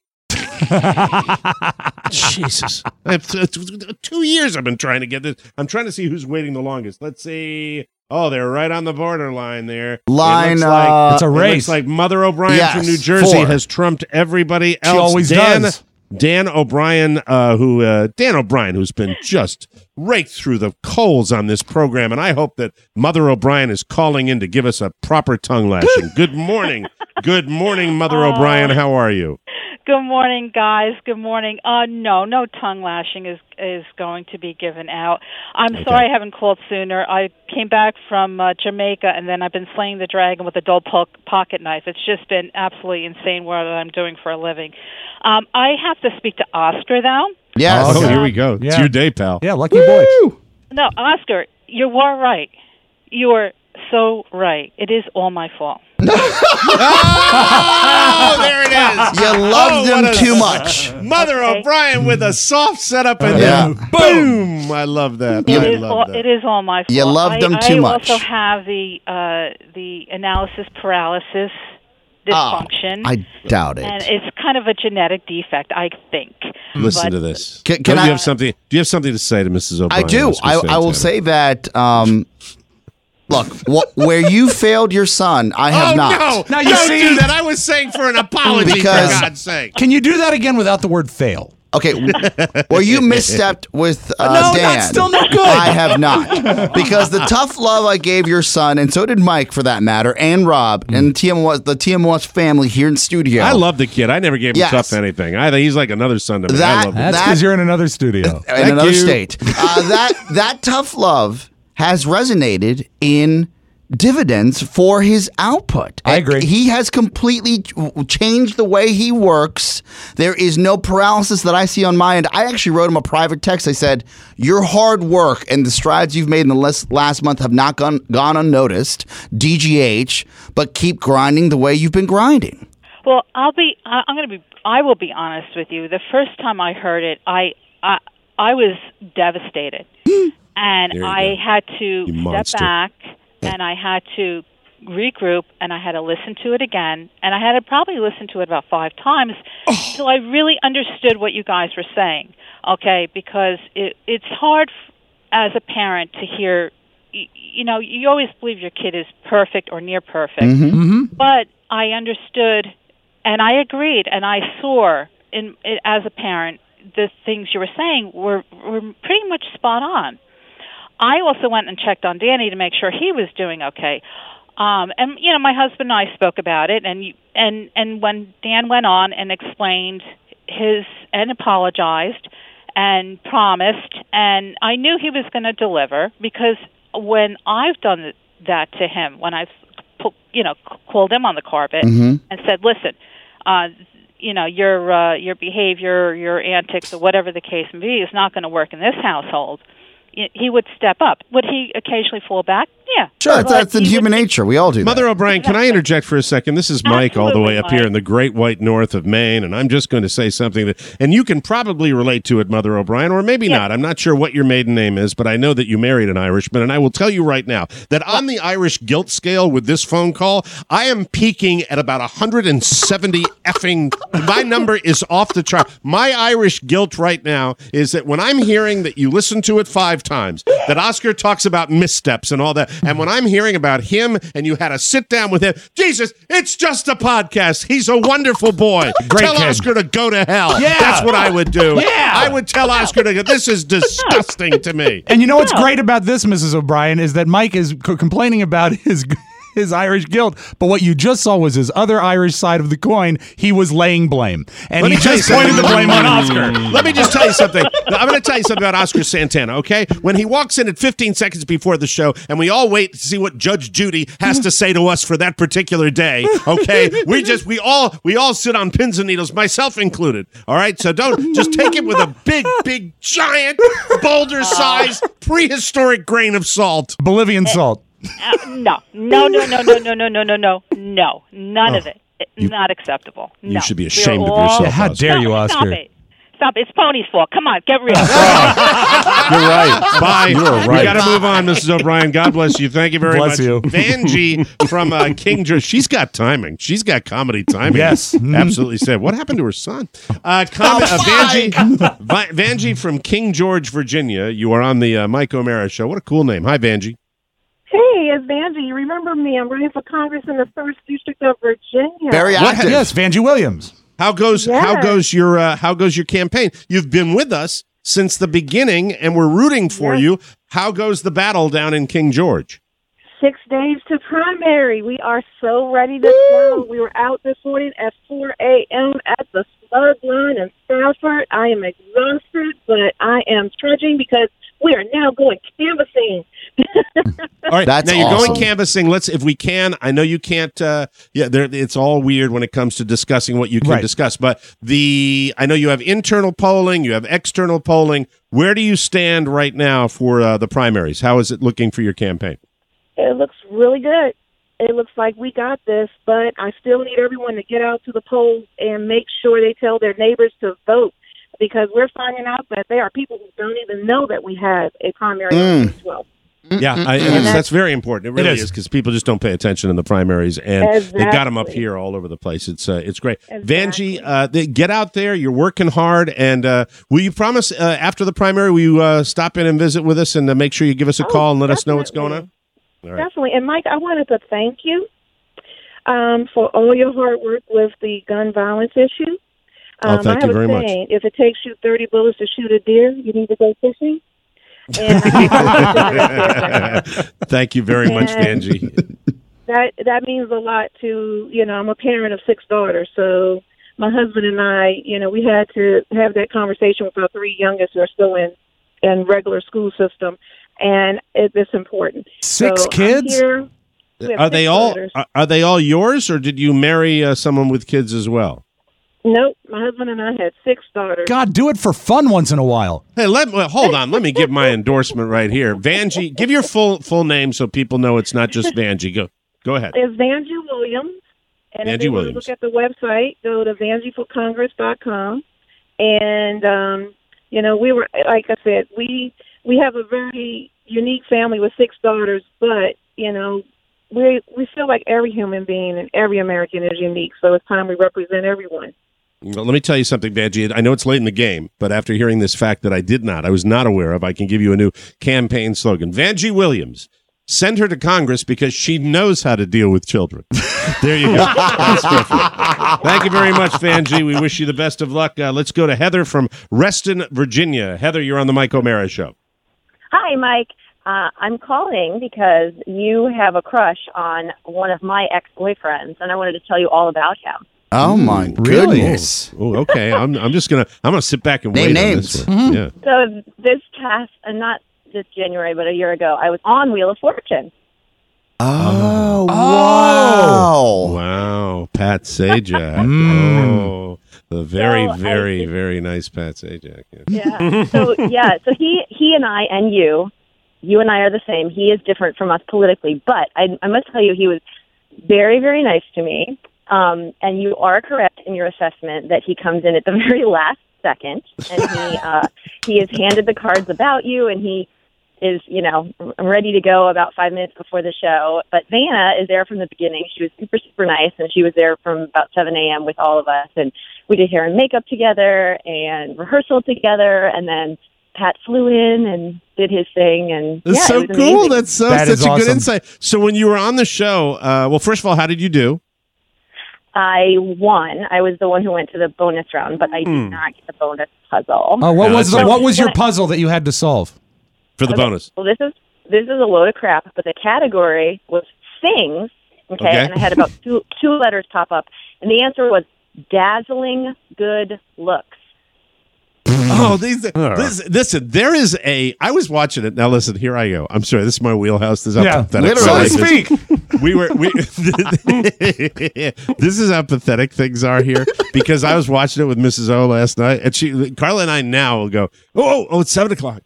Jesus. 2 years I've been trying to get this. I'm trying to see who's waiting the longest. Let's see. Oh, they're right on the borderline there. It's a It race. looks like Mother O'Brien from New Jersey 4. has trumped everybody else. She always does. Dan O'Brien, who's been just raked through the coals on this program, and I hope that Mother O'Brien is calling in to give us a proper tongue lashing. Good morning. Good morning, Mother O'Brien. How are you? Good morning, guys. Good morning. No tongue lashing is going to be given out. I'm sorry I haven't called sooner. I came back from Jamaica, and then I've been slaying the dragon with a dull pocket knife. It's just been absolutely insane what I'm doing for a living. I have to speak to Oscar, though. Yes. Oh, here we go. It's your day, pal. Yeah, lucky boy. No, Oscar, you were right. You were so right. It is all my fault. Oh, there it is. You loved him too much. Mother O'Brien with a soft setup and then boom. I love that. It is all my fault. You loved him too much. I also have the analysis paralysis dysfunction. I doubt it. And it's kind of a genetic defect, I think. Listen to this. Can do I you have something? Do you have something to say to Mrs. O'Brien? I do. I will say that Look, where you failed your son, I have not. No, Now you don't see- do that. I was saying for an apology, Because- for God's sake. Can you do that again without the word fail? Okay, where you misstepped with No, Dan. that's still no good. I have not. Because the tough love I gave your son, and so did Mike for that matter, and Rob, and the TMOS family here in studio. I love the kid. I never gave him Yes. tough anything. He's like another son to me. I love him. That's because you're in another studio. in another state. That tough love has resonated in dividends for his output. I agree. He has completely changed the way he works. There is no paralysis that I see on my end. I actually wrote him a private text. I said, your hard work and the strides you've made in the last month have not gone unnoticed, DGH, but keep grinding the way you've been grinding. Well, I will be honest with you. The first time I heard it, I was devastated. And There you I go. had to You step monster. back, and I had to regroup, and I had to listen to it again, and I had to probably listen to it about 5 times until I really understood what you guys were saying, okay? Because it's hard as a parent to hear, you know, you always believe your kid is perfect or near perfect, but I understood, and I agreed, and I saw, as a parent, the things you were saying were pretty much spot on. I also went and checked on Danny to make sure he was doing okay. And you know, my husband and I spoke about it, and when Dan went on and explained and apologized and promised, and I knew he was going to deliver, because when I've done that to him, when I've called him on the carpet and said, listen, you know, your behavior, your antics, or whatever the case may be, is not going to work in this household, he would step up. Would he occasionally fall back? Yeah. Sure, that's in human nature. We all do that. Mother O'Brien, can I interject for a second? This is Mike all the way up here in the great white north of Maine, and I'm just going to say something that, and you can probably relate to it, Mother O'Brien, or maybe not. I'm not sure what your maiden name is, but I know that you married an Irishman, and I will tell you right now that on the Irish guilt scale with this phone call, I am peaking at about 170 effing. My number is off the chart. My Irish guilt right now is that when I'm hearing that you listen to it 5 times, that Oscar talks about missteps and all that, and when I'm hearing about him and you had to sit down with him, Jesus, it's just a podcast. He's a wonderful boy. Tell kid. Oscar to go to hell. Yeah. That's what I would do. Yeah. I would tell Oscar to go. This is disgusting to me. And you know what's great about this, Mrs. O'Brien, is that Mike is complaining about his Irish guilt, but what you just saw was his other Irish side of the coin. He was laying blame, and Let he me tell you just pointed the something. blame on Oscar. Let me just tell you something. I'm going to tell you something about Oscar Santana, okay? When he walks in at 15 seconds before the show, and we all wait to see what Judge Judy has to say to us for that particular day, okay? We all sit on pins and needles, myself included, all right? So don't just take it with a big, giant, boulder-sized, prehistoric grain of salt. Bolivian salt. No, none of it. Not acceptable. No. You should be ashamed of yourself. Yeah, how dare you, Stop Oscar? it. Stop. It's Pony's fault. Come on, get real. You're right. Bye. You are right. We got to move on, Mrs. O'Brien. God bless you. Thank you very Bless much. you. Vanjie from King George. She's got timing. She's got comedy timing. Yes. Absolutely said. What happened to her son? Vanjie from King George, Virginia. You are on the Mike O'Mara Show. What a cool name. Hi, Vanjie. Hey, it's Vanjie. You remember me? I'm running for Congress in the 1st District of Virginia. Very active. Yes, Vanjie Williams. How goes your campaign? You've been with us since the beginning, and we're rooting for you. How goes the battle down in King George? 6 days to primary. We are so ready to go. We were out this morning at 4 a.m. at the slug line in Stafford. I am exhausted, but I am trudging because we are now going canvassing. All right, That's now you're awesome. going canvassing. Let's, if we can. I know you can't. It's all weird when it comes to discussing what you can discuss. But I know you have internal polling, you have external polling. Where do you stand right now for the primaries? How is it looking for your campaign? It looks really good. It looks like we got this, but I still need everyone to get out to the polls and make sure they tell their neighbors to vote, because we're finding out that there are people who don't even know that we have a primary on June 12th. Yeah, and that's very important. It really is, because people just don't pay attention in the primaries, and they've got them up here all over the place. It's great. Exactly. Vanjie, get out there. You're working hard, and will you promise after the primary, will you stop in and visit with us and make sure you give us a call and let us know what's going on? right. Definitely. And Mike, I wanted to thank you for all your hard work with the gun violence issue. Thank I have you very a much. saying, if it takes you 30 bullets to shoot a deer, you need to go fishing. And Thank you very much, And- Vanjie. that means a lot to, I'm a parent of 6 daughters, so my husband and I, we had to have that conversation with our 3 youngest who are still in regular school system, and it's important. 6 So I'm kids? here. We have Are 6 they all daughters. are they all yours, or did you marry someone with kids as well? Nope, my husband and I had 6 daughters. God, do it for fun once in a while. Hey, hold on. Let me give my endorsement right here. Vanjie, give your full name so people know it's not just Vanjie. Go ahead. It's Vanjie Williams. And if Vanjie they want to Williams. look at the website, go to VanjieForCongress.com. And, we were, like I said, we have a very unique family with 6 daughters, but, we feel like every human being and every American is unique. So it's time we represent everyone. Well, let me tell you something, Vanjie. I know it's late in the game, but after hearing this fact that I was not aware of, I can give you a new campaign slogan. Vanjie Williams. Send her to Congress because she knows how to deal with children. There you go. That's perfect. Thank you very much, Vanjie. We wish you the best of luck. Let's go to Heather from Reston, Virginia. Heather, you're on the Mike O'Mara Show. Hi, Mike. I'm calling because you have a crush on one of my ex-boyfriends, and I wanted to tell you all about him. Oh my goodness! Oh, okay. I'm gonna sit back and Name wait names. on this one. Yeah. So this past, not this January, but a year ago, I was on Wheel of Fortune. Oh, wow! Wow, Pat Sajak. Oh, the very, very, very nice Pat Sajak. Yeah. So he and I and you and I are the same. He is different from us politically, but I must tell you, he was very, very nice to me. And you are correct in your assessment that he comes in at the very last second, and he has handed the cards about you, and he is, ready to go about 5 minutes before the show. But Vanna is there from the beginning. She was super, super nice, and she was there from about 7 a.m. with all of us, and we did hair and makeup together and rehearsal together, and then Pat flew in and did his thing, and That's it so was cool. amazing. That's such a good insight. So when you were on the show, well, first of all, how did you do? I won. I was the one who went to the bonus round, but I did not get the bonus puzzle. Oh, what was your puzzle that you had to solve for the bonus? Well, this is a load of crap, but the category was things. Okay, and I had about two letters pop up, and the answer was dazzling good looks. Oh, listen, there is I was watching it. Now listen, here I go. I'm sorry, this is my wheelhouse. This is how pathetic. Literally. Speak. This is how pathetic things are here, because I was watching it with Mrs. O last night, and Carla and I now will go, oh, it's 7:00.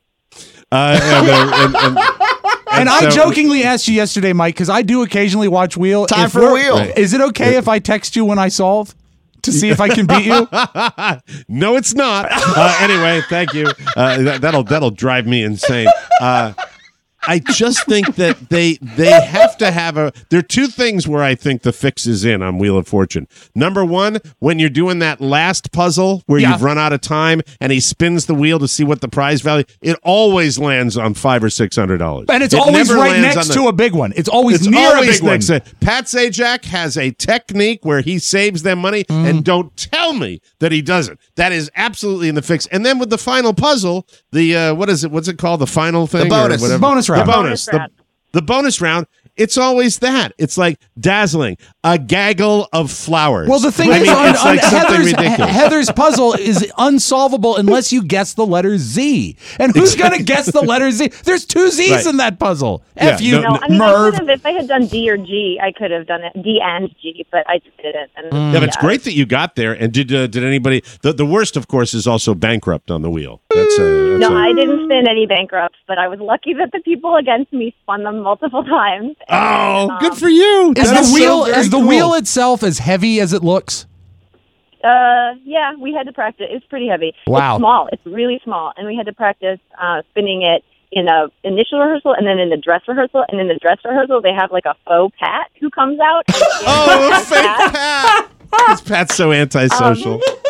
And I jokingly asked you yesterday, Mike, because I do occasionally watch Wheel. Time for Wheel. Right. Is it okay if I text you when I solve to see if I can beat you? No, it's not. Anyway, thank you. That'll drive me insane. I just think that they have to have there are 2 things where I think the fix is in on Wheel of Fortune. Number 1, when you're doing that last puzzle where you've run out of time and he spins the wheel to see what the prize value, it always lands on $500 or $600. And it's always right next to a big one. It's always near a big one. Pat Sajak has a technique where he saves them money, and don't tell me that he doesn't. That is absolutely in the fix. And then with the final puzzle, the what's it called? The final thing? The bonus. Or whatever. Bonus round. The bonus round. It's always that. It's like dazzling, a gaggle of flowers. Well, the thing is, it's like something ridiculous. Heather's puzzle is unsolvable unless you guess the letter Z. And who's going to guess the letter Z? There's 2 Z's in that puzzle. F you, Merv. If I had done D or G, I could have done it. D and G, but I just didn't. And Yeah, but it's great that you got there. And did anybody? The worst, of course, is also bankrupt on the wheel. I didn't spin any bankrupts, but I was lucky that the people against me spun them multiple times. Oh, good for you! Is the wheel itself as heavy as it looks? Yeah, we had to practice. It's pretty heavy. Wow. It's small. It's really small, and we had to practice spinning it in a initial rehearsal and then in the dress rehearsal. And in the dress rehearsal, they have like a faux Pat who comes out. Oh, fake Pat! Because Pat's so antisocial.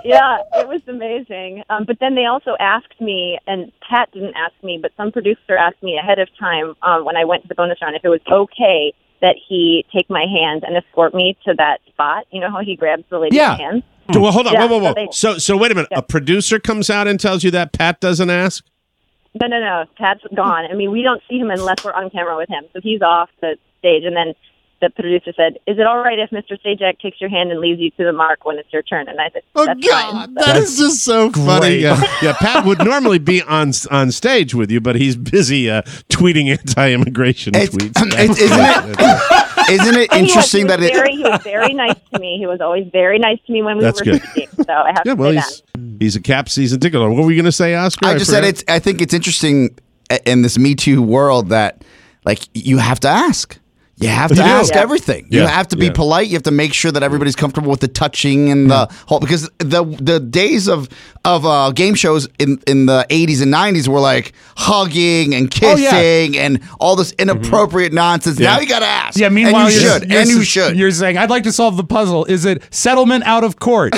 Yeah, it was amazing. But then they also asked me, and Pat didn't ask me, but some producer asked me ahead of time when I went to the bonus round if it was okay that he take my hand and escort me to that spot. You know how he grabs the lady's hand? Well, hold on. Yeah, Whoa. So wait a minute. Yeah. A producer comes out and tells you that Pat doesn't ask? No. Pat's gone. I mean, we don't see him unless we're on camera with him. So he's off the stage. And then the producer said, "Is it all right if Mr. Sajak takes your hand and leads you to the mark when it's your turn?" And I said, "That's fine." That is just so funny. Yeah, Pat would normally be on stage with you, but he's busy tweeting anti-immigration tweets. Isn't it interesting that he was very nice to me. He was always very nice to me when we were speaking. So I have to say that. He's a Cap season ticket holder. What were you going to say, Oscar? I just said I think it's interesting in this Me Too world that like you have to ask. You have to ask everything. You have to be polite. You have to make sure that everybody's comfortable with the touching and the whole. Because the days of game shows in the 80s and 90s were like hugging and kissing and all this inappropriate nonsense. Now you got to ask. Yeah. Meanwhile, and you should. You're saying, "I'd like to solve the puzzle. Is it settlement out of court?"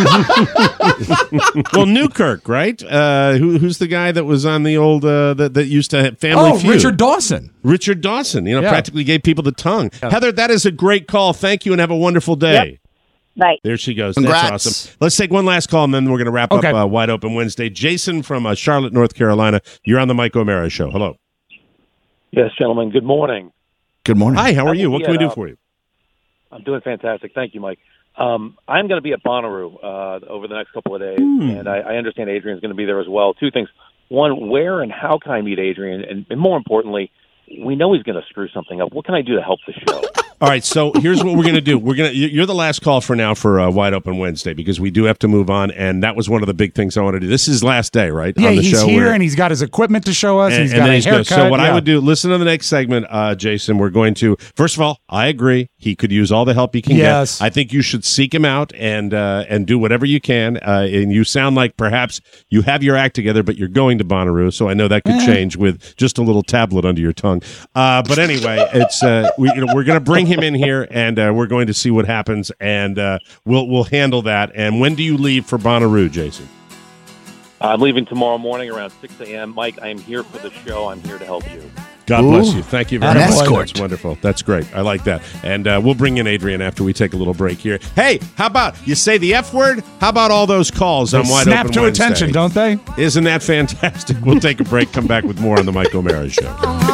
Well, Newkirk, right? Who's the guy that was on the old that used to have Family Feud? Richard Dawson. Richard Dawson. Practically gave people the tongue. Heather, that is a great call. Thank you and have a wonderful day. Yep. Right. There she goes. Congrats. That's awesome. Let's take one last call and then we're going to wrap up Wide Open Wednesday. Jason from Charlotte, North Carolina. You're on the Mike O'Mara Show. Hello. Yes, gentlemen. Good morning. Good morning. Hi, how are you? What can we do for you? I'm doing fantastic. Thank you, Mike. I'm going to be at Bonnaroo over the next couple of days, and I understand Adrian's going to be there as well. Two things. One, where and how can I meet Adrian? And more importantly, we know he's going to screw something up. What can I do to help the show? All right, so here's what we're going to do. You're the last call for now for Wide Open Wednesday because we do have to move on, and that was one of the big things I wanted to do. This is his last day, right? Yeah, on the he's show here, and he's got his equipment to show us. He's got a haircut. So what I would do, listen to the next segment, Jason. We're going to, first of all, I agree. He could use all the help he can get. I think you should seek him out and do whatever you can. And you sound like perhaps you have your act together, but you're going to Bonnaroo, so I know that could change with just a little tablet under your tongue. But anyway, it's we're going to bring him in here, and we're going to see what happens, and we'll handle that. And when do you leave for Bonnaroo, Jason? I'm leaving tomorrow morning around 6 a.m. Mike, I am here for the show. I'm here to help you. God bless you. Thank you very much. Escort. That's wonderful. That's great. I like that. And we'll bring in Adrian after we take a little break here. Hey, how about you say the F word? How about all those calls on Wide Open Wednesday? Snap to attention, don't they? Isn't that fantastic? We'll take a break, come back with more on the Mike O'Mara Show.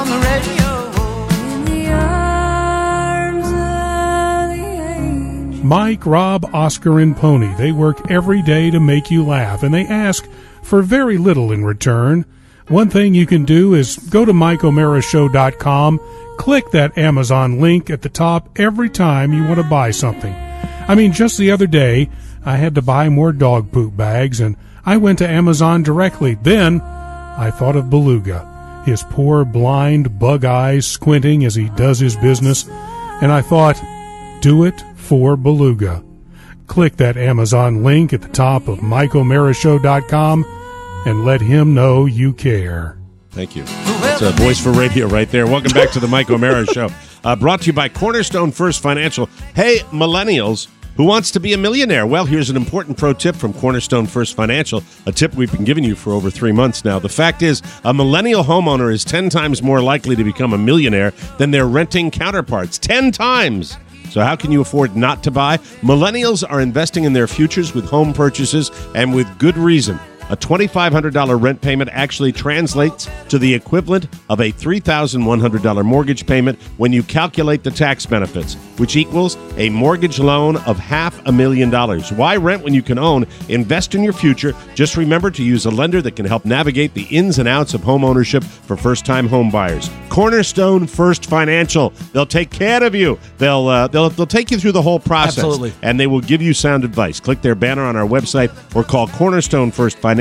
Mike, Rob, Oscar, and Pony, they work every day to make you laugh, and they ask for very little in return. One thing you can do is go to MikeO'MaraShow.com, click that Amazon link at the top every time you want to buy something. I mean, just the other day, I had to buy more dog poop bags, and I went to Amazon directly. Then I thought of Beluga, his poor, blind, bug eyes squinting as he does his business, and I thought, do it for Beluga. Click that Amazon link at the top of MikeO'MaraShow.com and let him know you care. Thank you. That's a voice for radio right there. Welcome back to the Mike O'Mara Show. Brought to you by Cornerstone First Financial. Hey, millennials, who wants to be a millionaire? Well, here's an important pro tip from Cornerstone First Financial, a tip we've been giving you for over 3 months now. The fact is, a millennial homeowner is 10 times more likely to become a millionaire than their renting counterparts. 10 times! So how can you afford not to buy? Millennials are investing in their futures with home purchases, and with good reason. A $2,500 rent payment actually translates to the equivalent of a $3,100 mortgage payment when you calculate the tax benefits, which equals a mortgage loan of $500,000. Why rent when you can own? Invest in your future. Just remember to use a lender that can help navigate the ins and outs of home ownership for first-time home buyers. Cornerstone First Financial. They'll take care of you. They'll take you through the whole process. Absolutely. And they will give you sound advice. Click their banner on our website or call Cornerstone First Financial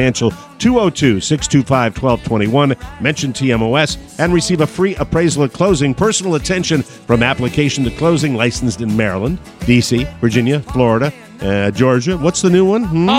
202-625-1221. Mention TMOS and receive a free appraisal at closing. Personal attention from application to closing. Licensed in Maryland, D.C., Virginia, Florida, Georgia. What's the new one?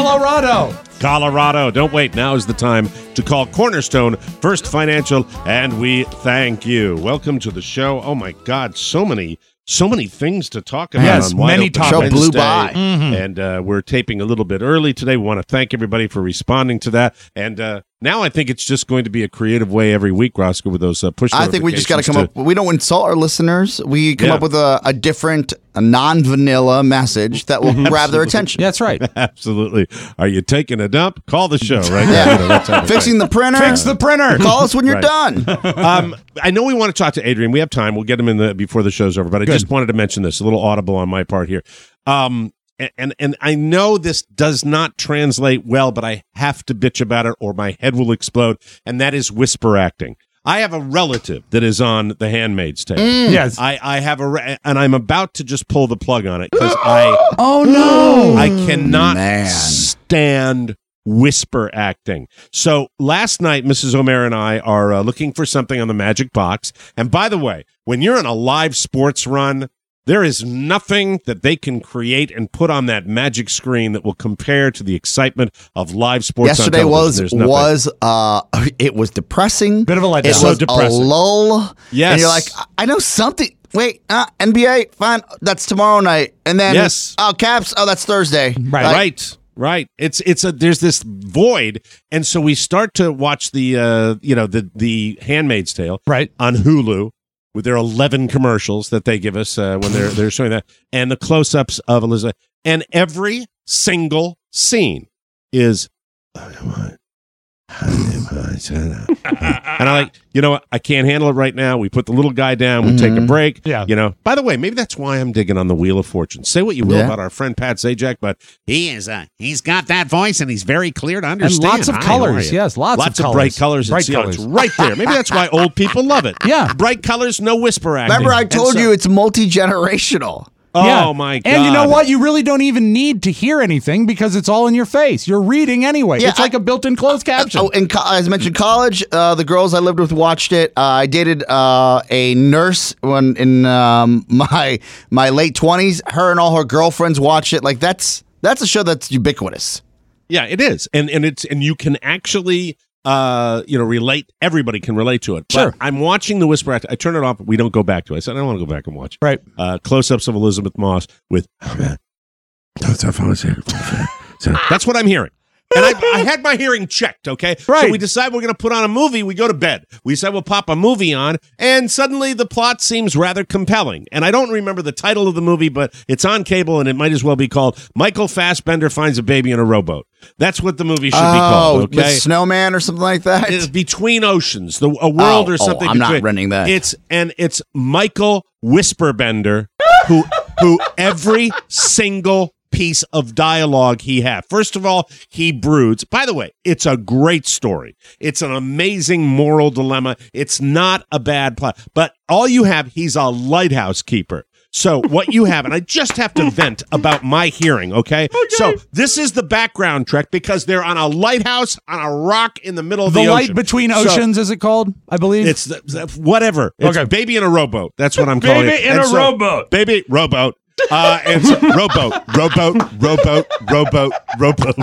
Colorado. Don't wait. Now is the time to call Cornerstone First Financial, and we thank you. Welcome to the show. Oh, my God, so many so many things to talk about. Yes, on Wide many Open topics. Show blew Wednesday. by. And we're taping a little bit early today. We want to thank everybody for responding to that. And now I think it's just going to be a creative way every week, Roscoe, with those push I think we just got to come up. We don't insult our listeners. We come up with a different, a non-vanilla message that will grab their attention. That's right. Absolutely. Are you taking a dump? Call the show right now. Fixing the printer. Fix the printer. Call us when you're Right. done. I know we want to talk to Adrian. We have time. We'll get him in before the show's over. But I just wanted to mention this, a little audible on my part here. And I know this does not translate well, but I have to bitch about it or my head will explode. And that is whisper acting. I have a relative that is on The Handmaid's Tale. Yes. I have and I'm about to just pull the plug on it because Oh, no. I cannot stand whisper acting. So last night, Mrs. O'Mara and I are looking for something on the Magic Box. And by the way, when you're in a live sports run, there is nothing that they can create and put on that magic screen that will compare to the excitement of live sports. Yesterday on television. it was depressing. Bit of a letdown. It So was depressing. a lull. Yes. And you're like, I know something. Wait, NBA, fine. That's tomorrow night. And then, Yes. Caps, that's Thursday. Right. There's this void, and so we start to watch the Handmaid's Tale on Hulu with their 11 commercials that they give us when they're showing that, and the close-ups of Elizabeth, and every single scene is. And I'm like, you know what? I can't handle it right now. We put the little guy down. We take a break. Yeah. You know. By the way, maybe that's why I'm digging on the Wheel of Fortune. Say what you will about our friend Pat Sajak, but He's got that voice, and he's very clear to And understand. lots of Hi, colors. how are you? Yes, lots of bright colors. Bright It's colors. right there. Maybe that's why old people love it. Yeah. Bright colors, no whisper acting. Remember, I told you it's multi-generational. Oh, my God. And you know what? You really don't even need to hear anything because it's all in your face. You're reading anyway. Yeah, it's like a built-in closed caption. As I mentioned, college, the girls I lived with watched it. I dated a nurse when in my late 20s. Her and all her girlfriends watched it. Like that's a show that's ubiquitous. Yeah, it is. And you can actually relate. Everybody can relate to it. Sure. But I'm watching the whisper acting. I turn it off. We don't go back to it. I said, I don't want to go back and watch. Right. Close-ups of Elizabeth Moss with. That's what I'm hearing. And I had my hearing checked, okay? Right. So we decide we're going to put on a movie. We go to bed. We decide we'll pop a movie on, and suddenly the plot seems rather compelling. And I don't remember the title of the movie, but it's on cable, and it might as well be called Michael Fassbender Finds a Baby in a Rowboat. That's what the movie should be called, okay? With Snowman or something like that? It's Between Oceans, a world or something. I'm not between. renting that. It's Michael Whisperbender, who every single piece of dialogue he had. First of all, he broods. By the way, it's a great story. It's an amazing moral dilemma. It's not a bad plot. But all you have, he's a lighthouse keeper. So what you have, and I just have to vent about my hearing, okay? So this is the background track because they're on a lighthouse on a rock in the middle of the The ocean. Light Between Oceans, is it called? I believe. It's whatever. It's Baby in a Rowboat. That's what I'm calling it. Baby in a rowboat. Baby rowboat. And so, rowboat.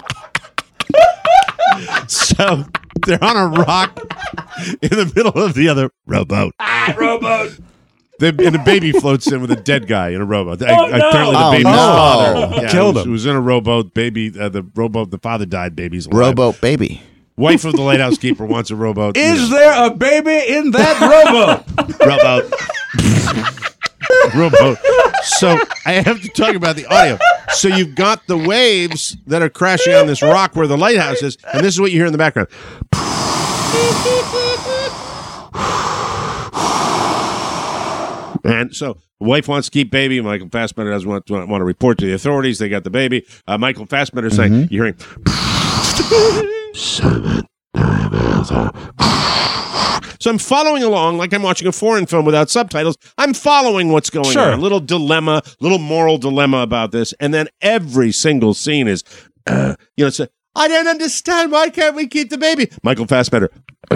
So they're on a rock in the middle of the other rowboat. Rowboat. And a baby floats in with a dead guy in a rowboat. Apparently, the baby's father killed him. was in a rowboat. Baby, the father died. Baby's alive. Rowboat baby. Wife of the lighthouse keeper wants a rowboat. Is there a baby in that rowboat? Rowboat. So I have to talk about the audio. So you've got the waves that are crashing on this rock where the lighthouse is, and this is what you hear in the background. And so the wife wants to keep baby. Michael Fassbender doesn't want to report to the authorities. They got the baby. Michael Fassbender saying, you're hearing. So I'm following along like I'm watching a foreign film without subtitles. I'm following what's going on. A little dilemma, little moral dilemma about this. And then every single scene is, it's I don't understand. Why can't we keep the baby? Michael Fassbender.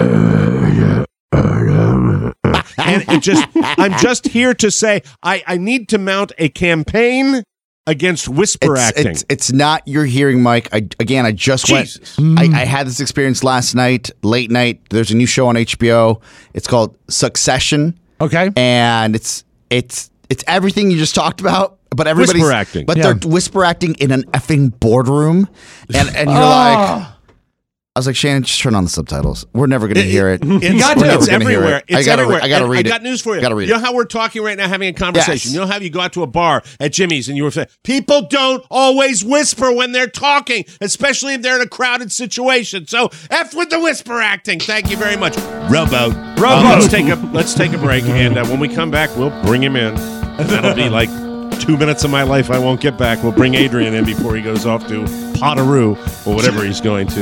And I'm just here to say I need to mount a campaign against whisper acting. It's not your hearing, Mike. I just went. I had this experience last night, late night. There's a new show on HBO. It's called Succession. Okay, and it's It's everything you just talked about, but everybody's Whisper acting. But they're whisper acting in an effing boardroom, and you're like. I was like, Shannon, just turn on the subtitles. We're never going to hear it. It's everywhere. It's everywhere. I got to read it. I got news for you. I got to read You know how we're talking right now, having a conversation. Yes. You know how you go out to a bar at Jimmy's and you were saying, people don't always whisper when they're talking, especially if they're in a crowded situation. So F with the whisper acting. Thank you very much. Rowboat. Let's take a break, and when we come back, we'll bring him in. That'll be like 2 minutes of my life I won't get back. We'll bring Adrian in before he goes off to Potteroo or whatever he's going to.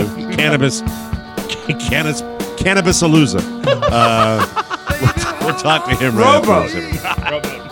Cannabis-a-loza. We'll talk to him right after this.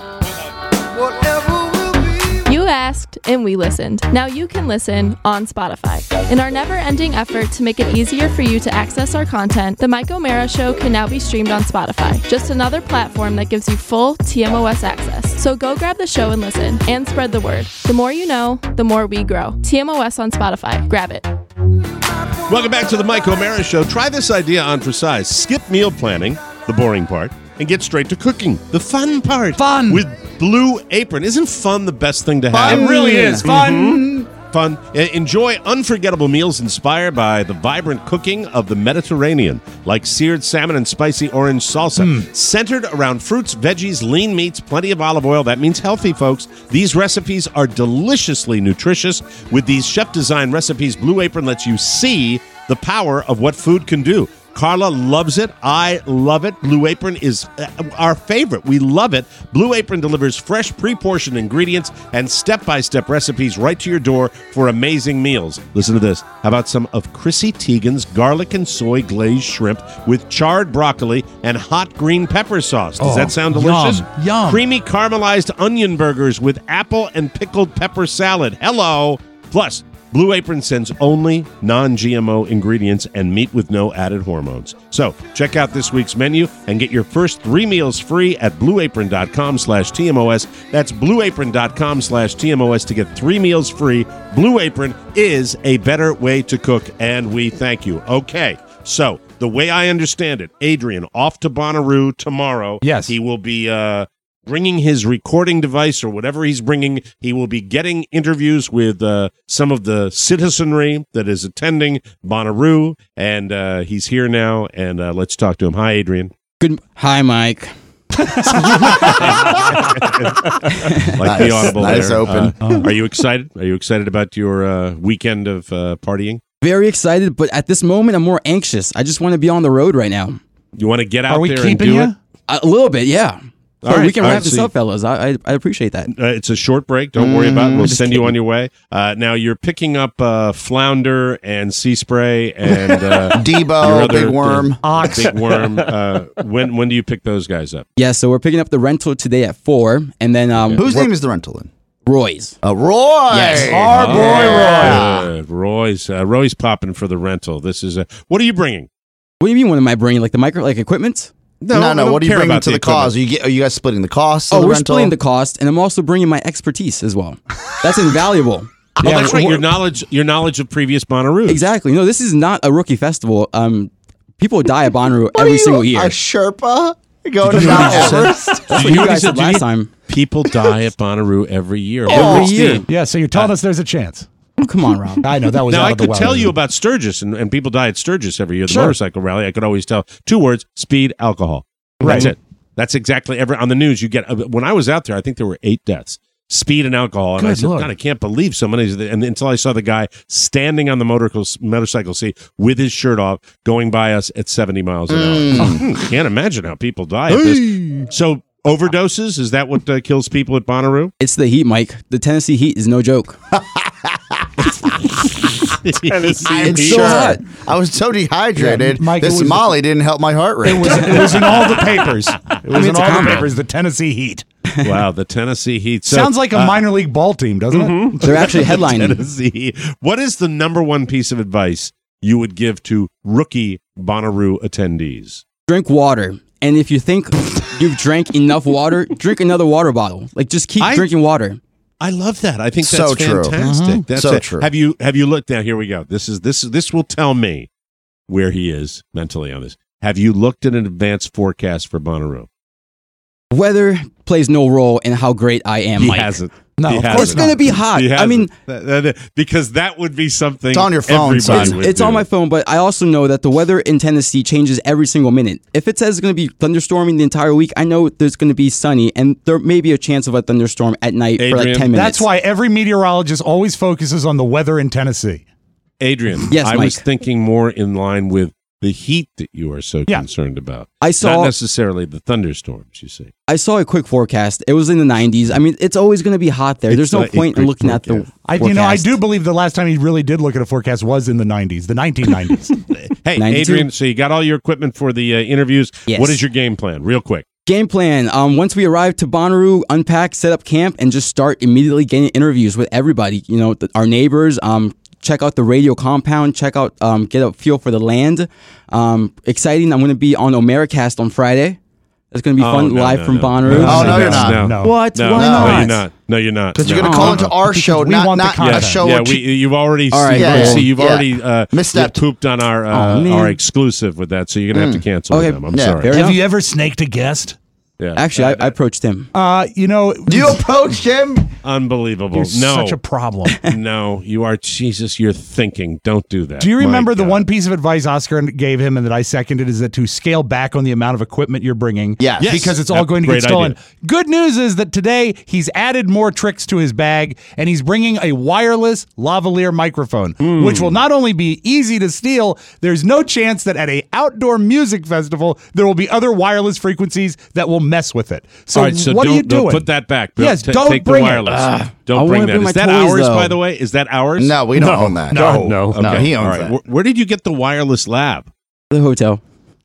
You asked, and we listened. Now you can listen on Spotify. In our never-ending effort to make it easier for you to access our content, The Mike O'Mara Show can now be streamed on Spotify, just another platform that gives you full TMOS access. So go grab the show and listen, and spread the word. The more you know, the more we grow. TMOS on Spotify. Grab it. Welcome back to the Mike O'Mara Show. Try this idea on for size. Skip meal planning, the boring part, and get straight to cooking, the fun part. Fun. With Blue Apron. Isn't fun the best thing to have? It really is. Fun. Fun. Enjoy unforgettable meals inspired by the vibrant cooking of the Mediterranean, like seared salmon and spicy orange salsa. Centered around fruits, veggies, lean meats, plenty of olive oil. That means healthy, folks. These recipes are deliciously nutritious. With these chef-designed recipes, Blue Apron lets you see the power of what food can do. Carla loves it. I love it. Blue Apron is our favorite. We love it. Blue Apron delivers fresh, pre-portioned ingredients and step-by-step recipes right to your door for amazing meals. Listen to this. How about some of Chrissy Teigen's garlic and soy glazed shrimp with charred broccoli and hot green pepper sauce? Does that sound delicious? Yum. Creamy caramelized onion burgers with apple and pickled pepper salad. Hello. Plus, Blue Apron sends only non-GMO ingredients and meat with no added hormones. So check out this week's menu and get your first 3 meals free at blueapron.com/TMOS. That's blueapron.com/TMOS to get 3 meals free. Blue Apron is a better way to cook, and we thank you. Okay, so the way I understand it, Adrian off to Bonnaroo tomorrow. Yes. He will be bringing his recording device or whatever he's bringing. He will be getting interviews with some of the citizenry that is attending Bonnaroo, and he's here now, and let's talk to him. Hi, Adrian. Hi, Mike. Like the audible nice there. open. Are you excited? Are you excited about your weekend of partying? Very excited, but at this moment, I'm more anxious. I just want to be on the road right now. You want to get out Are we there and keeping do you? it? A little bit, yeah. All But right, we can all wrap right, this so up, fellas. I appreciate that. It's a short break. Don't worry about it. We'll just send you kidding. on your way. Now you're picking up flounder and sea spray and Debo, big worm, ox, big worm. When do you pick those guys up? Yeah, so we're picking up the rental today at 4, and then Whose name is the rental in? Roy's. Roy. Yes. Our boy Roy. Roy's popping for the rental. This is what are you bringing? What do you mean? What am I bringing? Like the equipment? No. What are you bringing to the cause? Are you guys splitting the cost? Of the we're rental? splitting the cost, and I'm also bringing my expertise as well. That's invaluable. Oh, that's right. Your knowledge of previous Bonnaroo. Exactly. No, this is not a rookie festival. People die at Bonnaroo every single year. A Sherpa going to Mount Everest? That's what you guys said last time. People die at Bonnaroo every year. Every year. Yeah, so you're telling us there's a chance. Oh, come on, Rob. I know that was now out I of the could well. tell you about Sturgis, and people die at Sturgis every year. The Sure. motorcycle rally. I could always tell 2 words: speed, alcohol. That's it. That's exactly on the news. You get when I was out there, I think there were 8 deaths. Speed and alcohol, and I said, God, I can't believe so many. And until I saw the guy standing on the motorcycle seat with his shirt off, going by us at 70 miles an hour. Can't imagine how people die at this. So overdoses, is that what kills people at Bonnaroo? It's the heat, Mike. The Tennessee heat is no joke. It's so hot. I was so dehydrated. Mike, this Molly didn't help my heart rate. It was in all the papers. It was in all the papers. The Tennessee Heat. Wow, the Tennessee Heat. So, Sounds like a minor league ball team, doesn't it? They're actually headlining. Tennessee Heat. What is the number one piece of advice you would give to rookie Bonnaroo attendees? Drink water. And if you think you've drank enough water, drink another water bottle. Like, just keep drinking water. I love that. I think that's So true. fantastic. That's So it. true. Have you looked now? Here we go. This will tell me where he is mentally on this. Have you looked at an advanced forecast for Bonnaroo? Weather plays no role in how great I am, He Mike. hasn't. No, He of hasn't. course it's going to be hot. He I mean, because that would be something. It's on your phone, everybody son. would it's do. on my phone, but I also know that the weather in Tennessee changes every single minute. If it says it's going to be thunderstorming the entire week, I know there's going to be sunny, and there may be a chance of a thunderstorm at night for like Adrian? 10 minutes. That's why every meteorologist always focuses on the weather in Tennessee. Adrian, Yes, I was Mike. thinking more in line with the heat that you are so concerned about. I saw- Not necessarily the thunderstorms, you see. I saw a quick forecast. It was in the 90s. I mean, it's always going to be hot there. There's no It's a point in quick looking at the forecast. I forecast. do believe the last time he really did look at a forecast was in the 90s, the 1990s. Hey, 92? Adrian, so you got all your equipment for the interviews. Yes. What is your game plan? Real quick. Game plan. Once we arrive to Bonnaroo, unpack, set up camp, and just start immediately getting interviews with everybody. You know, our neighbors. Check out the radio compound. Check out, get a feel for the land. Exciting. I'm going to be on Omeracast on Friday. It's going to be fun, live from Bonnaroo. No, you're not. No. What? No, Why no, not? you're not. No, you're not. Because you're going to call into our show, we not want the a content. show. Yeah, you've already All right, cool. you've Yeah. already Misstepped. you've pooped on our man. our exclusive with that, so you're gonna have to cancel Okay. with them. I'm Yeah. sorry. Fair Have enough. you ever snaked a guest? Yeah. Actually, I approached him. You know, You approached him? Unbelievable. you're No, such a problem. no, you are Jesus. You're thinking. Don't do that. Do you My remember the God. one piece of advice Oscar gave him and that I seconded is that to scale back on the amount of equipment you're bringing? Yes. Yes. Because it's all That's going to a get great stolen. idea. Good news is that today he's added more tricks to his bag and he's bringing a wireless lavalier microphone, which will not only be easy to steal, there's no chance that at a outdoor music festival there will be other wireless frequencies that will mess with it. So, All right, so what are you don't doing? put that back. Bill. Yes, don't take bring the it. wireless. I Don't bring wanna that. bring Is my that toys, ours, though. by the way? Is that ours? No, we don't own that. No. No, he owns All right. that. Where did you get the wireless lab? The hotel.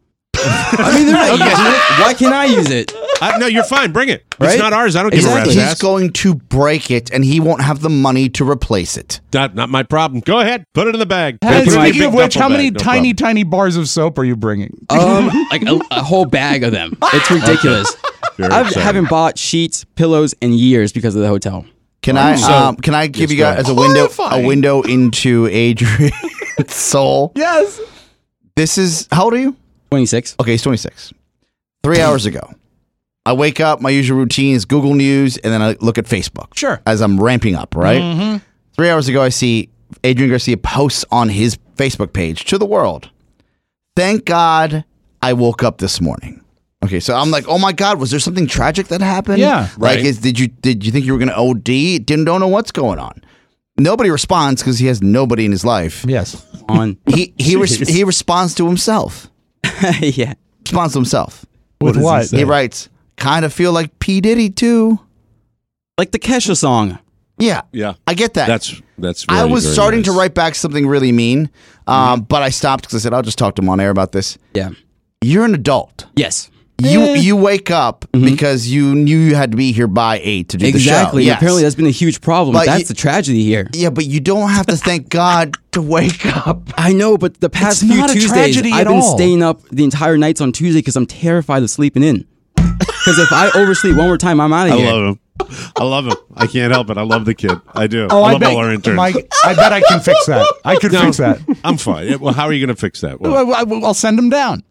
I mean, they're not using it. Why can't I use it? No, you're fine. Bring it. Right? It's not ours. I don't give a Exactly. rat's He's ass. going to break it, and he won't have the money to replace it. Not my problem. Go ahead. Put it in the bag. Hey, Put it in a speaking big of which, duffel how many bag. No tiny, problem. tiny bars of soap are you bringing? Like a whole bag of them. It's ridiculous. Very I exciting. haven't bought sheets, pillows in years because of the hotel. Can I give Yes, you go guys ahead. as a window into Adrian's soul? Yes. This is how old are you? 26. Okay, he's 26. 3 hours ago, I wake up. My usual routine is Google News, and then I look at Facebook. Sure. As I'm ramping up, right? Mm-hmm. 3 hours ago, I see Adrian Garcia posts on his Facebook page to the world. Thank God I woke up this morning. Okay, so I'm like, oh my God, was there something tragic that happened? Yeah, like, right. did you think you were going to OD? Don't know what's going on. Nobody responds because he has nobody in his life. Yes. On. He responds to himself. Yeah. Responds to himself. With does he what? say? He writes, kind of feel like P. Diddy too. Like the Kesha song. Yeah, Yeah. I get that. That's. I really was very starting to nice. write back something really mean, but I stopped because I said I'll just talk to him on air about this. Yeah. You're an adult. Yes. You wake up because you knew you had to be here by 8 to do the show. Exactly. Yes. Apparently, that's been a huge problem. But That's you- the tragedy here. Yeah, but you don't have to thank God to wake up. I know, but the past It's few not a Tuesdays, tragedy I've at been all. staying up the entire nights on Tuesday because I'm terrified of sleeping in. Because if I oversleep one more time, I'm out of I here. love him. I love him. I can't help it. I love the kid. I do. Oh, I I love bet, all our interns. Mike, I bet I can fix that. I could No, fix that. I'm fine. Yeah, well, how are you going to fix that? Well, I'll send him down.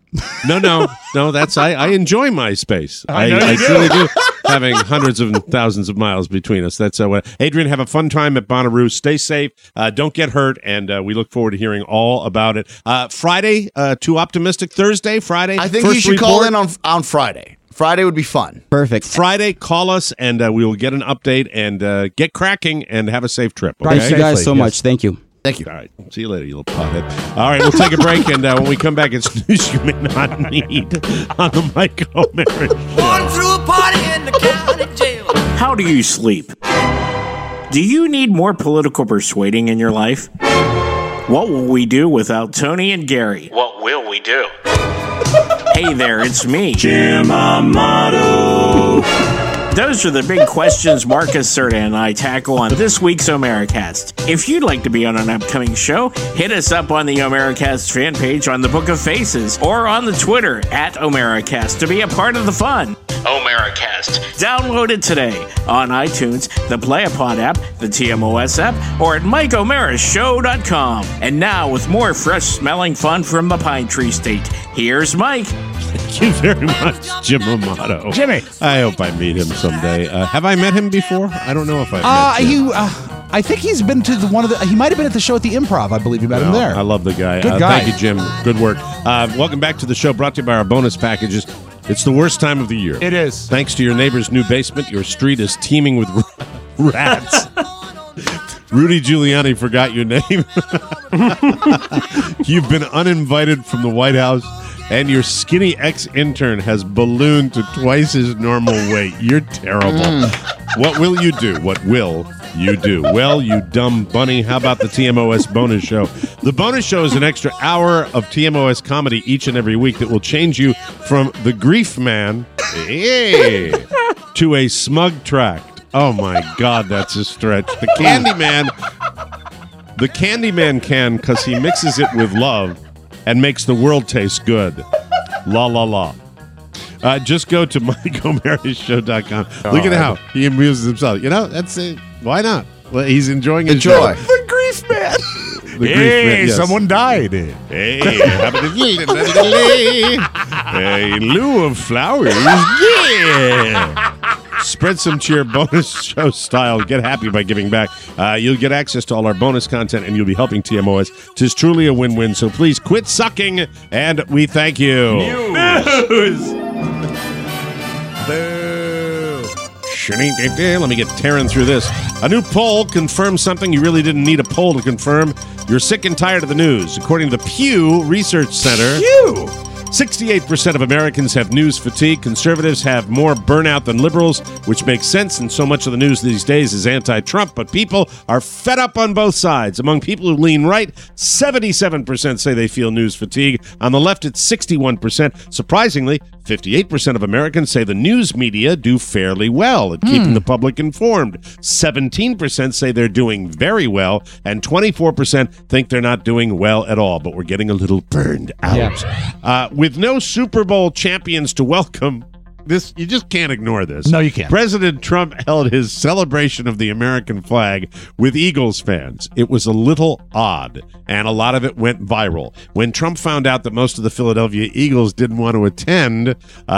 no. That's I enjoy my space. I know you do. truly do. Having hundreds of thousands of miles between us. That's what. Adrian, have a fun time at Bonnaroo. Stay safe. Don't get hurt, and we look forward to hearing all about it. Friday, too optimistic. Thursday, Friday. I think first you should call report. in on Friday. Friday would be fun. Perfect. Friday, call us, and we will get an update and get cracking and have a safe trip. Okay? Thank you guys so Yes. much. Thank you. Thank you. All right. See you later, you little pothead. All right, we'll take a break, and when we come back, it's news you may not need on the Mike O'Mara Show. Through a party in the county jail. How do you sleep? Do you need more political persuading in your life? What will we do without Tony and Gary? What will we do? Hey there, it's me, Jim Amato. Those are the big questions Marcus Serta and I tackle on this week's Omeracast. If you'd like to be on an upcoming show, hit us up on the Omeracast fan page on the Book of Faces or on the Twitter at Omeracast to be a part of the fun. Omeracast. Download it today on iTunes, the Playapod app, the TMOS app, or at MikeOmeraShow.com. And now, with more fresh-smelling fun from the Pine Tree State, here's Mike. Thank you very much, Jim Amato. Jimmy. I hope I meet him someday. Have I met him before? I don't know if I've met him. I think he's been to he might have been at the show at the Improv. I believe you met him there. I love the guy. Good guy. Thank you, Jim. Good work. Welcome back to the show, brought to you by our bonus packages. It's the worst time of the year. It is. Thanks to your neighbor's new basement, your street is teeming with rats. Rudy Giuliani forgot your name. You've been uninvited from the White House, and your skinny ex-intern has ballooned to twice his normal weight. You're terrible. What will you do? What will you do? Well, you dumb bunny, how about the TMOS bonus show? The bonus show is an extra hour of TMOS comedy each and every week that will change you from the grief man to a smug tract. Oh my God, that's a stretch. The Candyman can because he mixes it with love and makes the world taste good. La la la. Just go to MikeO'MaraShow.com. Look at how he amuses himself. You know, that's it. Why not? Well, he's enjoying his show. The grief man. Yes. Someone died. Hey, in lieu of flowers, yeah. Spread some cheer, bonus show style. Get happy by giving back. You'll get access to all our bonus content, and you'll be helping TMOS. 'Tis truly a win-win, so please quit sucking, and we thank you. News! Boo! Let me get tearing through this. A new poll confirms something you really didn't need a poll to confirm. You're sick and tired of the news. According to the Pew Research Center... 68% of Americans have news fatigue. Conservatives have more burnout than liberals, which makes sense, and so much of the news these days is anti-Trump, but people are fed up on both sides. Among people who lean right, 77% say they feel news fatigue. On the left, it's 61%. Surprisingly, 58% of Americans say the news media do fairly well at keeping the public informed. 17% say they're doing very well, and 24% think they're not doing well at all, but we're getting a little burned out. Yeah. With no Super Bowl champions to welcome, this you just can't ignore this. No, you can't. President Trump held his celebration of the American flag with Eagles fans. It was a little odd, and a lot of it went viral. When Trump found out that most of the Philadelphia Eagles didn't want to attend,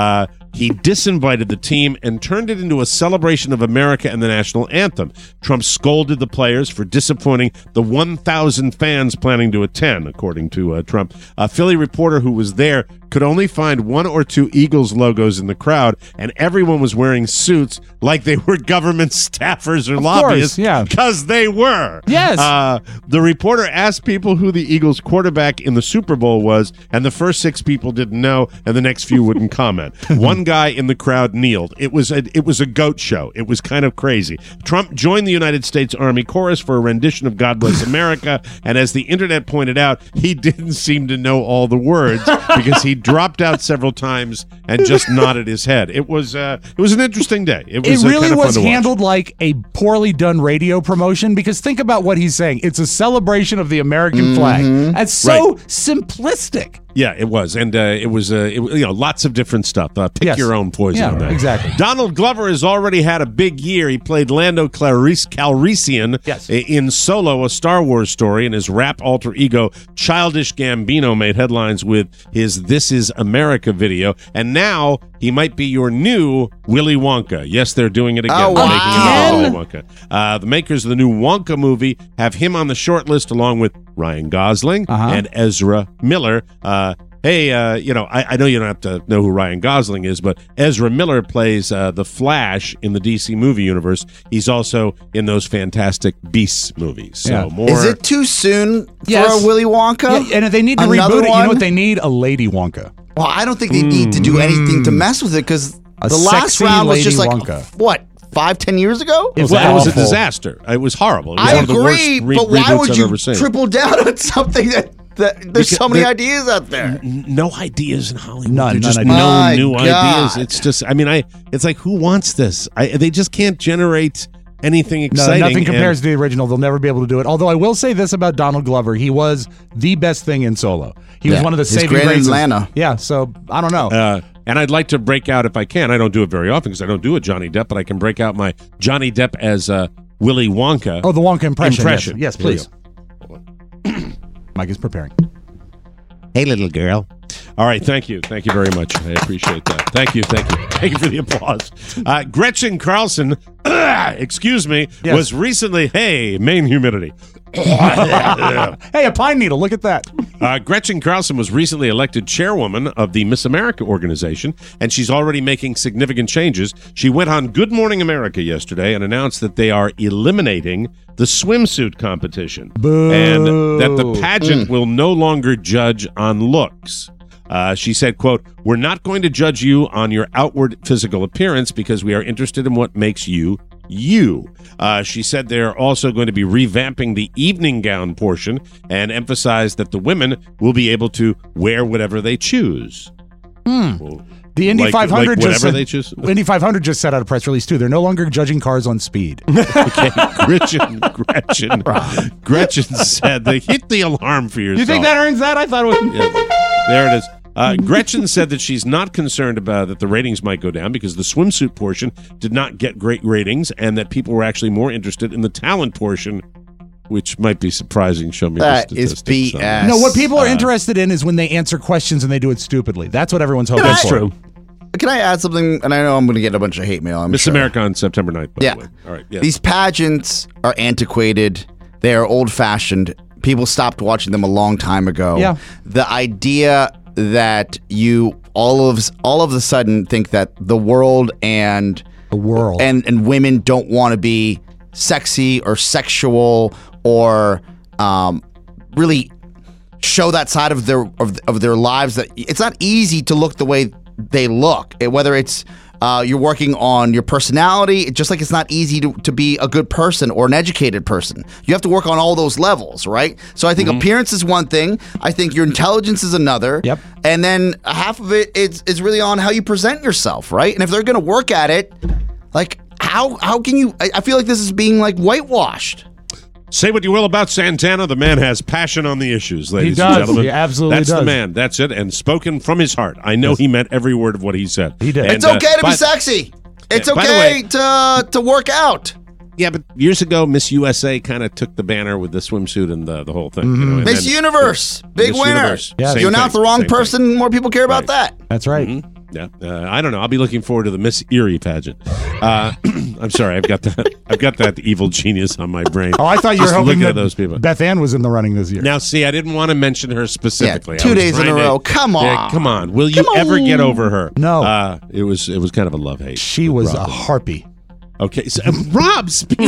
he disinvited the team and turned it into a celebration of America and the national anthem. Trump scolded the players for disappointing the 1,000 fans planning to attend, according to Trump. A Philly reporter who was there could only find one or two Eagles logos in the crowd, and everyone was wearing suits like they were government staffers or lobbyists. Because they were. Yes. The reporter asked people who the Eagles quarterback in the Super Bowl was, and the first 6 people didn't know, and the next few wouldn't comment. One guy in the crowd kneeled. It was a goat show. It was kind of crazy. Trump joined the United States Army chorus for a rendition of God Bless America, and as the internet pointed out, he didn't seem to know all the words because he dropped out several times and just nodded his head. It was an interesting day. It really kind of was fun to handled like a poorly done radio promotion, because think about what he's saying. It's a celebration of the American flag. That's so simplistic. Yeah, it was, and it was lots of different stuff. Pick your own poison on that. Exactly. Donald Glover has already had a big year. He played Lando Calrissian in Solo, a Star Wars story, and his rap alter ego Childish Gambino made headlines with his "This Is America" video, and now he might be your new Willy Wonka. Yes, they're doing it again. Oh, wow. Making it Willy Wonka. The makers of the new Wonka movie have him on the short list along with Ryan Gosling and Ezra Miller. I know you don't have to know who Ryan Gosling is, but Ezra Miller plays the Flash in the DC movie universe. He's also in those Fantastic Beasts movies. So Is it too soon for a Willy Wonka? Yeah, and if they need to reboot it, you know what they need? A Lady Wonka. Well, I don't think they need to do anything to mess with it, because the last sexy round was Lady just like, Wonka. what, 5-10 years ago? It was a disaster. It was horrible. It was I one of the worst agree, but why reboots would I've you ever seen. triple down on something that there's so many ideas out there? No ideas in Hollywood. None. Just My no new God. ideas. It's just, it's like, who wants this? They just can't generate anything exciting. No, nothing compares to the original. They'll never be able to do it. Although I will say this about Donald Glover. He was the best thing in Solo. He was one of the saving great in graces. Atlanta. Yeah, so I don't know. And I'd like to break out, if I can. I don't do it very often because I don't do a Johnny Depp, but I can break out my Johnny Depp as Willy Wonka. Oh, the Wonka impression. Yes, please. Here we Mike is preparing. Hey, little girl. All right, thank you very much. I appreciate that. Thank you for the applause. Gretchen Carlson, excuse me, was recently Maine humidity. Hey, a pine needle. Look at that. Gretchen Carlson was recently elected chairwoman of the Miss America organization, and she's already making significant changes. She went on Good Morning America yesterday and announced that they are eliminating the swimsuit competition. Boo. And that the pageant will no longer judge on looks. She said, quote, "We're not going to judge you on your outward physical appearance because we are interested in what makes you you." She said they're also going to be revamping the evening gown portion and emphasized that the women will be able to wear whatever they choose. The Indy 500 whatever just said, they choose. Indy 500 just set out a press release too. They're no longer judging cars on speed. Okay, Gretchen said they hit the alarm for yourself. You think that earns that? I thought it was. Yeah, there it is. Gretchen said that she's not concerned about that the ratings might go down because the swimsuit portion did not get great ratings and that people were actually more interested in the talent portion, which might be surprising. Show me That the is statistics. BS. No, what people are interested in is when they answer questions and they do it stupidly. That's what everyone's hoping That's for. true. Can I add something? And I know I'm going to get a bunch of hate mail. Miss America on September 9th, by the way. All right. Yeah. These pageants are antiquated. They are old-fashioned. People stopped watching them a long time ago. Yeah. The idea that you all of a sudden think that the world and women don't want to be sexy or sexual or really show that side of their lives, that it's not easy to look the way they look, whether it's you're working on your personality, just like it's not easy to be a good person or an educated person. You have to work on all those levels, right? So I think appearance is one thing. I think your intelligence is another. Yep. And then half of it is really on how you present yourself, right? And if they're going to work at it, like how can you? I feel like this is being like whitewashed. Say what you will about Santana, the man has passion on the issues, ladies does. and gentlemen. He absolutely That's does. the man. That's it. And spoken from his heart. I know he meant every word of what he said. He did. And, It's okay to be sexy. It's by the okay way- to work out. Yeah, but years ago, Miss USA kind of took the banner with the swimsuit and the whole thing. You know, and Miss then- Universe, big Miss winner. Universe. Yes. Same You announce thing, the wrong same thing. person, more people care about that. That's right. Yeah, I don't know. I'll be looking forward to the Miss Erie pageant. I'm sorry, I've got that evil genius on my brain. Oh, I thought you were Just hoping looking that at those people. Beth Ann was in the running this year. Now, see, I didn't want to mention her specifically. Yeah, 2 I was days in trying a to- row. Come on. Yeah, come on. Will you ever get over her? No. It was kind of a love hate. She was a harpy. Okay, so Rob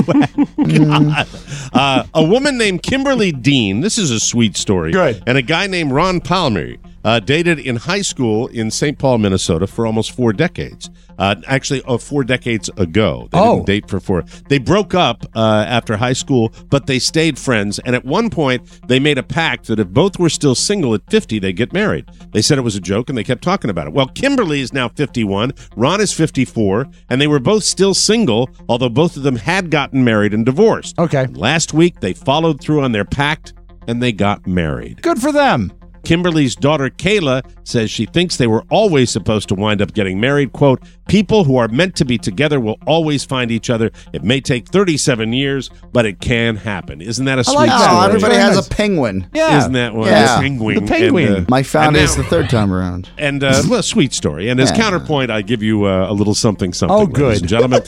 Spiewak. God. A woman named Kimberly Dean. This is a sweet story. Good. And a guy named Ron Palmer dated in high school in St. Paul, Minnesota for almost 4 decades. Actually, 4 decades ago. They didn't date for 4. They broke up after high school, but they stayed friends. And at one point, they made a pact that if both were still single at 50, they'd get married. They said it was a joke, and they kept talking about it. Well, Kimberly is now 51. Ron is 54. And they were both still single, although both of them had gotten married and divorced. Okay. Last week, they followed through on their pact, and they got married. Good for them. Kimberly's daughter, Kayla, says she thinks they were always supposed to wind up getting married. Quote, "People who are meant to be together will always find each other. It may take 37 years, but it can happen." Isn't that a sweet Oh, story? everybody has a penguin. Yeah. Isn't that one? Yeah. The penguin. The penguin. And, Mike found and is the third time around. And, well, sweet story. And as Yeah. counterpoint, I give you a little something, Oh, ladies good. and gentlemen.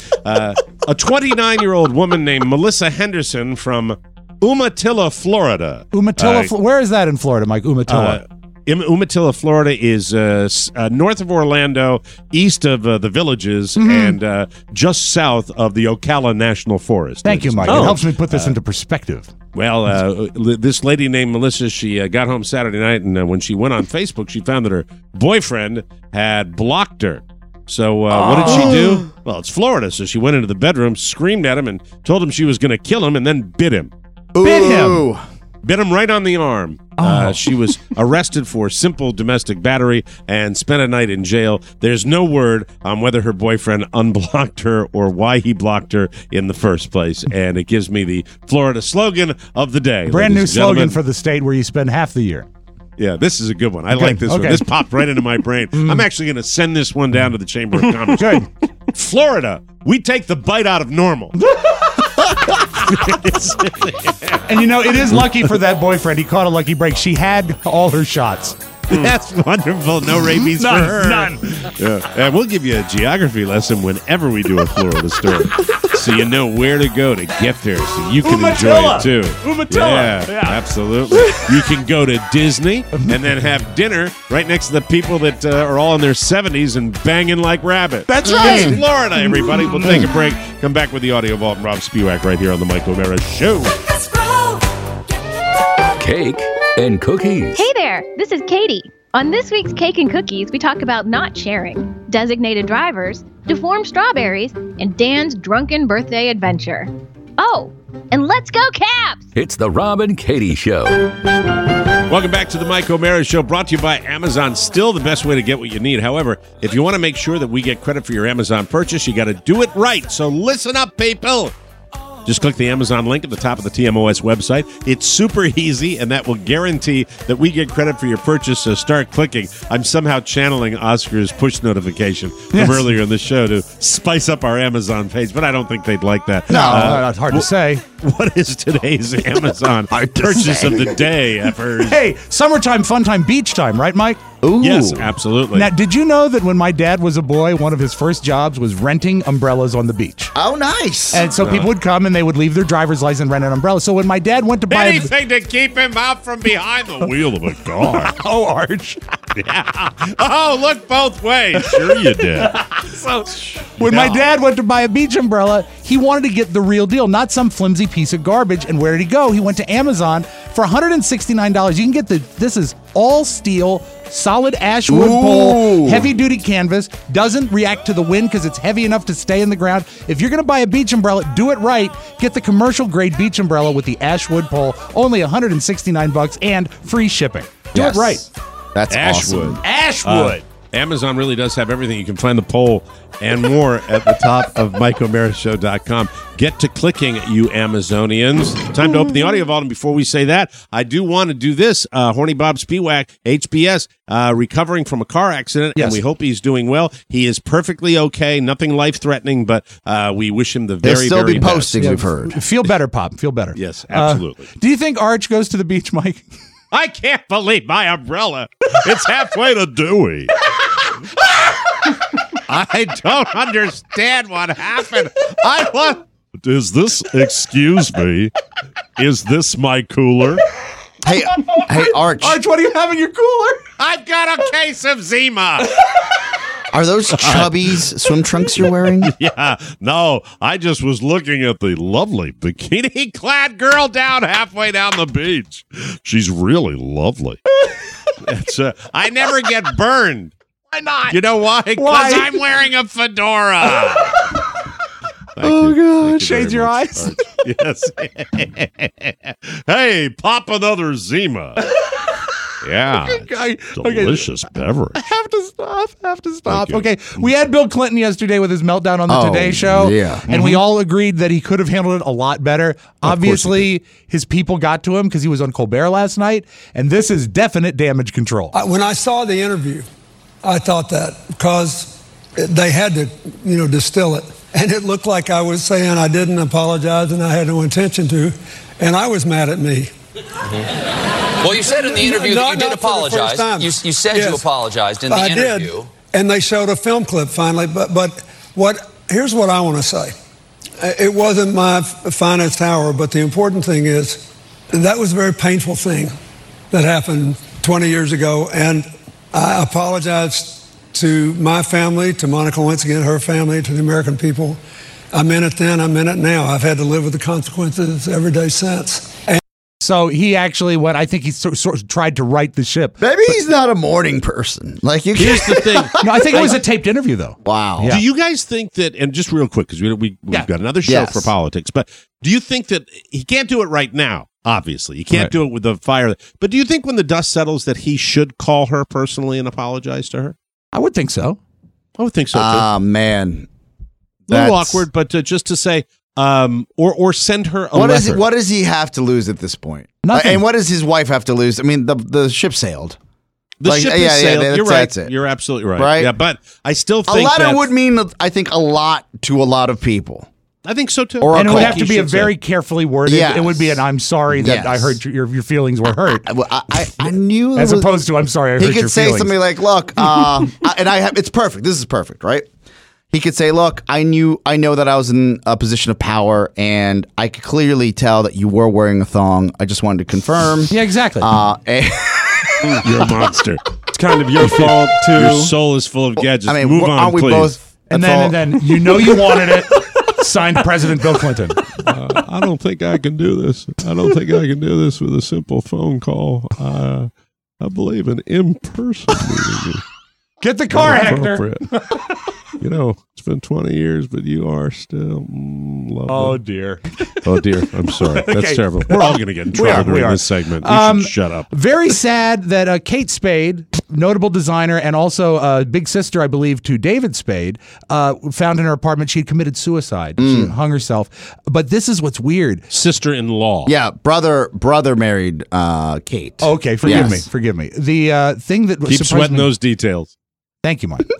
A 29-year-old woman named Melissa Henderson from Umatilla, Florida. Umatilla, where is that in Florida, Mike? Umatilla. Umatilla, Florida is north of Orlando, east of the Villages, and just south of the Ocala National Forest. Thank you, Mike. It helps me put this into perspective. Well, this lady named Melissa, she got home Saturday night, and when she went on Facebook, she found that her boyfriend had blocked her. So what did she do? Well, it's Florida, so she went into the bedroom, screamed at him, and told him she was going to kill him, and then bit him. Bit him. Bit him right on the arm. She was arrested for simple domestic battery and spent a night in jail. There's no word on whether her boyfriend unblocked her or why he blocked her in the first place. And it gives me the Florida slogan of the day. Brand new ladies and slogan gentlemen. for the state where you spend half the year. Yeah, this is a good one. I like this one. okay. This popped right into my brain. I'm actually going to send this one down to the Chamber of Commerce. Good. Florida, we take the bite out of normal. And you know, it is lucky for that boyfriend. He caught a lucky break. She had all her shots. That's wonderful. No rabies for her. None. Yeah. And we'll give you a geography lesson whenever we do a Florida story, so you know where to go to get there, so you can enjoy it too. Umatilla. Yeah, absolutely. You can go to Disney and then have dinner right next to the people that are all in their 70s and banging like rabbits. That's right. It's Florida, everybody. We'll take a break. Come back with the Audio Vault and Rob Spiewak right here on the Mike O'Meara Show. Cake and cookies. Hey there, this is Katie. On this week's Cake and Cookies, we talk about not sharing, designated drivers, deformed strawberries, and Dan's drunken birthday adventure. Oh, and let's go Caps! It's the Rob and Katie Show. Welcome back to the Mike O'Meara Show, brought to you by Amazon. Still the best way to get what you need. However, if you want to make sure that we get credit for your Amazon purchase, you got to do it right. So listen up, people. Just click the Amazon link at the top of the TMOS website. It's super easy, and that will guarantee that we get credit for your purchase, so start clicking. I'm somehow channeling Oscar's push notification from earlier in the show to spice up our Amazon page, but I don't think they'd like that. No, it's hard to say. What is today's Amazon purchase of the day, Effers? Hey, summertime, fun time, beach time, right, Mike? Ooh. Yes, absolutely. Now, did you know that when my dad was a boy, one of his first jobs was renting umbrellas on the beach? Oh, nice. And so people would come and they would leave their driver's license and rent an umbrella. So when my dad went to buy anything to keep him out from behind the wheel of a car. Oh, Arch. Yeah. Oh, look both ways. Sure you did. So when my dad went to buy a beach umbrella, he wanted to get the real deal, not some flimsy piece of garbage. And where did he go? He went to Amazon for $169. You can get this is all steel, solid ash wood pole, heavy duty canvas, doesn't react to the wind because it's heavy enough to stay in the ground. If you're going to buy a beach umbrella, do it right. Get the commercial grade beach umbrella with the ash wood pole, only $169 and free shipping. Do it right. That's Ashwood. awesome. Ashwood. Amazon really does have everything. You can find the poll and more at the top of MikeO'MearaShow.com. Get to clicking, you Amazonians. Time to open the audio vault. And before we say that, I do want to do this. Horny Bob Spiewak, HBS, recovering from a car accident, and we hope he's doing well. He is perfectly okay, nothing life-threatening, but we wish him the very, There'll very still be postings, best. we've heard. Feel better, Pop. Feel better. Yes, absolutely. Do you think Arch goes to the beach, Mike? I can't believe my umbrella. It's halfway to Dewey. I don't understand what happened. Is this, excuse me, is this my cooler? Hey, Arch. Arch, what do you have in your cooler? I've got a case of Zima. Are those Chubby's swim trunks you're wearing? Yeah, no, I just was looking at the lovely bikini-clad girl down halfway down the beach. She's really lovely. I never get burned. Why not? You know why? Because I'm wearing a fedora. God. Shades your eyes. Yes. Hey, pop another Zima. Yeah. Delicious beverage. I have to stop. Okay, we had Bill Clinton yesterday with his meltdown on the Today Show. Yeah. And we all agreed that he could have handled it a lot better. Obviously, his people got to him because he was on Colbert last night, and this is definite damage control. When I saw the interview, I thought that because they had to, distill it. And it looked like I was saying I didn't apologize and I had no intention to, and I was mad at me. Well, you said in the interview that you did apologize. You said you apologized in the interview. I did, and they showed a film clip finally. But here's what I want to say. It wasn't my finest hour, but the important thing is that was a very painful thing that happened 20 years ago, and I apologize to my family, to Monica Lewinsky and her family, to the American people. I meant it then, I meant it now. I've had to live with the consequences every day since. So he actually went, I think he sort of tried to right the ship. Maybe he's not a morning person. Here's the thing. No, I think it was a taped interview, though. Wow. Yeah. Do you guys think that, and just real quick, because we've got another show for politics, but do you think that he can't do it right now? Obviously, you can't do it with the fire. But do you think when the dust settles that he should call her personally and apologize to her? I would think so. I would think so, too. Ah, man. A little awkward, but just to say, or send her a letter. What does he have to lose at this point? Nothing. And what does his wife have to lose? I mean, the ship sailed. The ship has sailed. You're right. That's it. You're absolutely right. Right? Yeah, but I still think a letter would mean, I think, a lot to a lot of people. I think so too. Or and it would have to You be a should say. very carefully worded. Yes. It would be an "I'm sorry that Yes. I hurt your feelings were hurt," I knew. as opposed to "I'm sorry I hurt he your could say feelings." something like, "Look, it's perfect. This is perfect, right?" He could say, "Look, I know that I was in a position of power, and I could clearly tell that you were wearing a thong. I just wanted to confirm." Yeah, exactly. You're a monster. It's kind of your fault too. Your soul is full of gadgets. I mean, move on, aren't we please. both? and then you wanted it. Signed President Bill Clinton. I don't think I can do this. I don't think I can do this with a simple phone call. I believe an in-person meeting. Get the car, Hector. You know, it's been 20 years, but you are still lovely. Oh, dear. Oh, dear. I'm sorry. That's Okay. terrible. We're all going to get in trouble during this segment. You should shut up. Very sad that Kate Spade, notable designer and also big sister, I believe, to David Spade, found in her apartment she had committed suicide. She hung herself. But this is what's weird. Sister-in-law. Yeah, brother married Kate. Okay, forgive me. The thing that Keep surprised sweating me, those details. Thank you, Mike.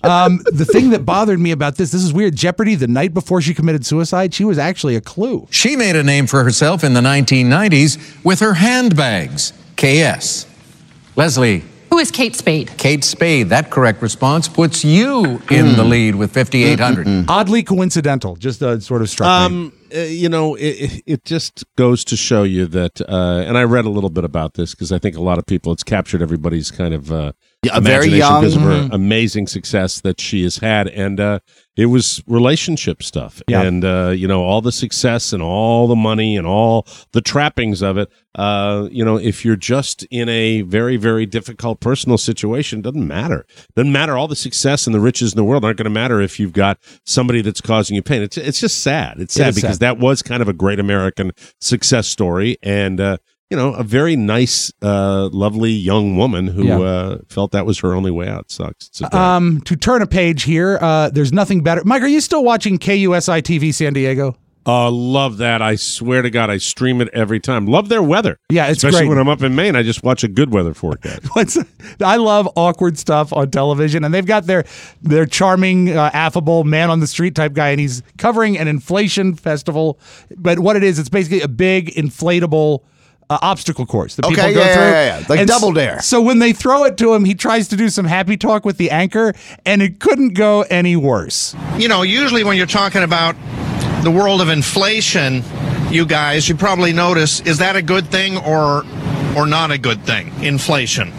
The thing that bothered me about this is weird. Jeopardy, the night before she committed suicide, she was actually a clue. She made a name for herself in the 1990s with her handbags. KS. Leslie. Who is Kate Spade? Kate Spade. That correct response puts you in the lead with 5,800. Oddly coincidental, just sort of struck me. You know, it just goes to show you that, and I read a little bit about this because I think a lot of people, it's captured everybody's kind of very imagination young because of her amazing success that she has had, and it was relationship stuff, and you know, all the success and all the money and all the trappings of it. You know, if you're just in a very, very difficult personal situation, it doesn't matter. Doesn't matter. All the success and the riches in the world aren't going to matter if you've got somebody that's causing you pain. It's just sad. It's sad because that was kind of a great American success story, and you know, a very nice, lovely young woman who felt that was her only way out. Sucks. To turn a page here, there's nothing better. Mike, are you still watching KUSI TV San Diego? Love that. I swear to God, I stream it every time. Love their weather. Yeah, it's especially great. when I'm up in Maine. I just watch a good weather forecast. I love awkward stuff on television, and they've got their charming, affable man on the street type guy, and he's covering an inflation festival. But what it is, it's basically a big inflatable obstacle course that people go through. Like Double Dare. So when they throw it to him, he tries to do some happy talk with the anchor, and it couldn't go any worse. You know, usually when you're talking about the world of inflation, you guys, you probably notice, is that a good thing or not a good thing? Inflation.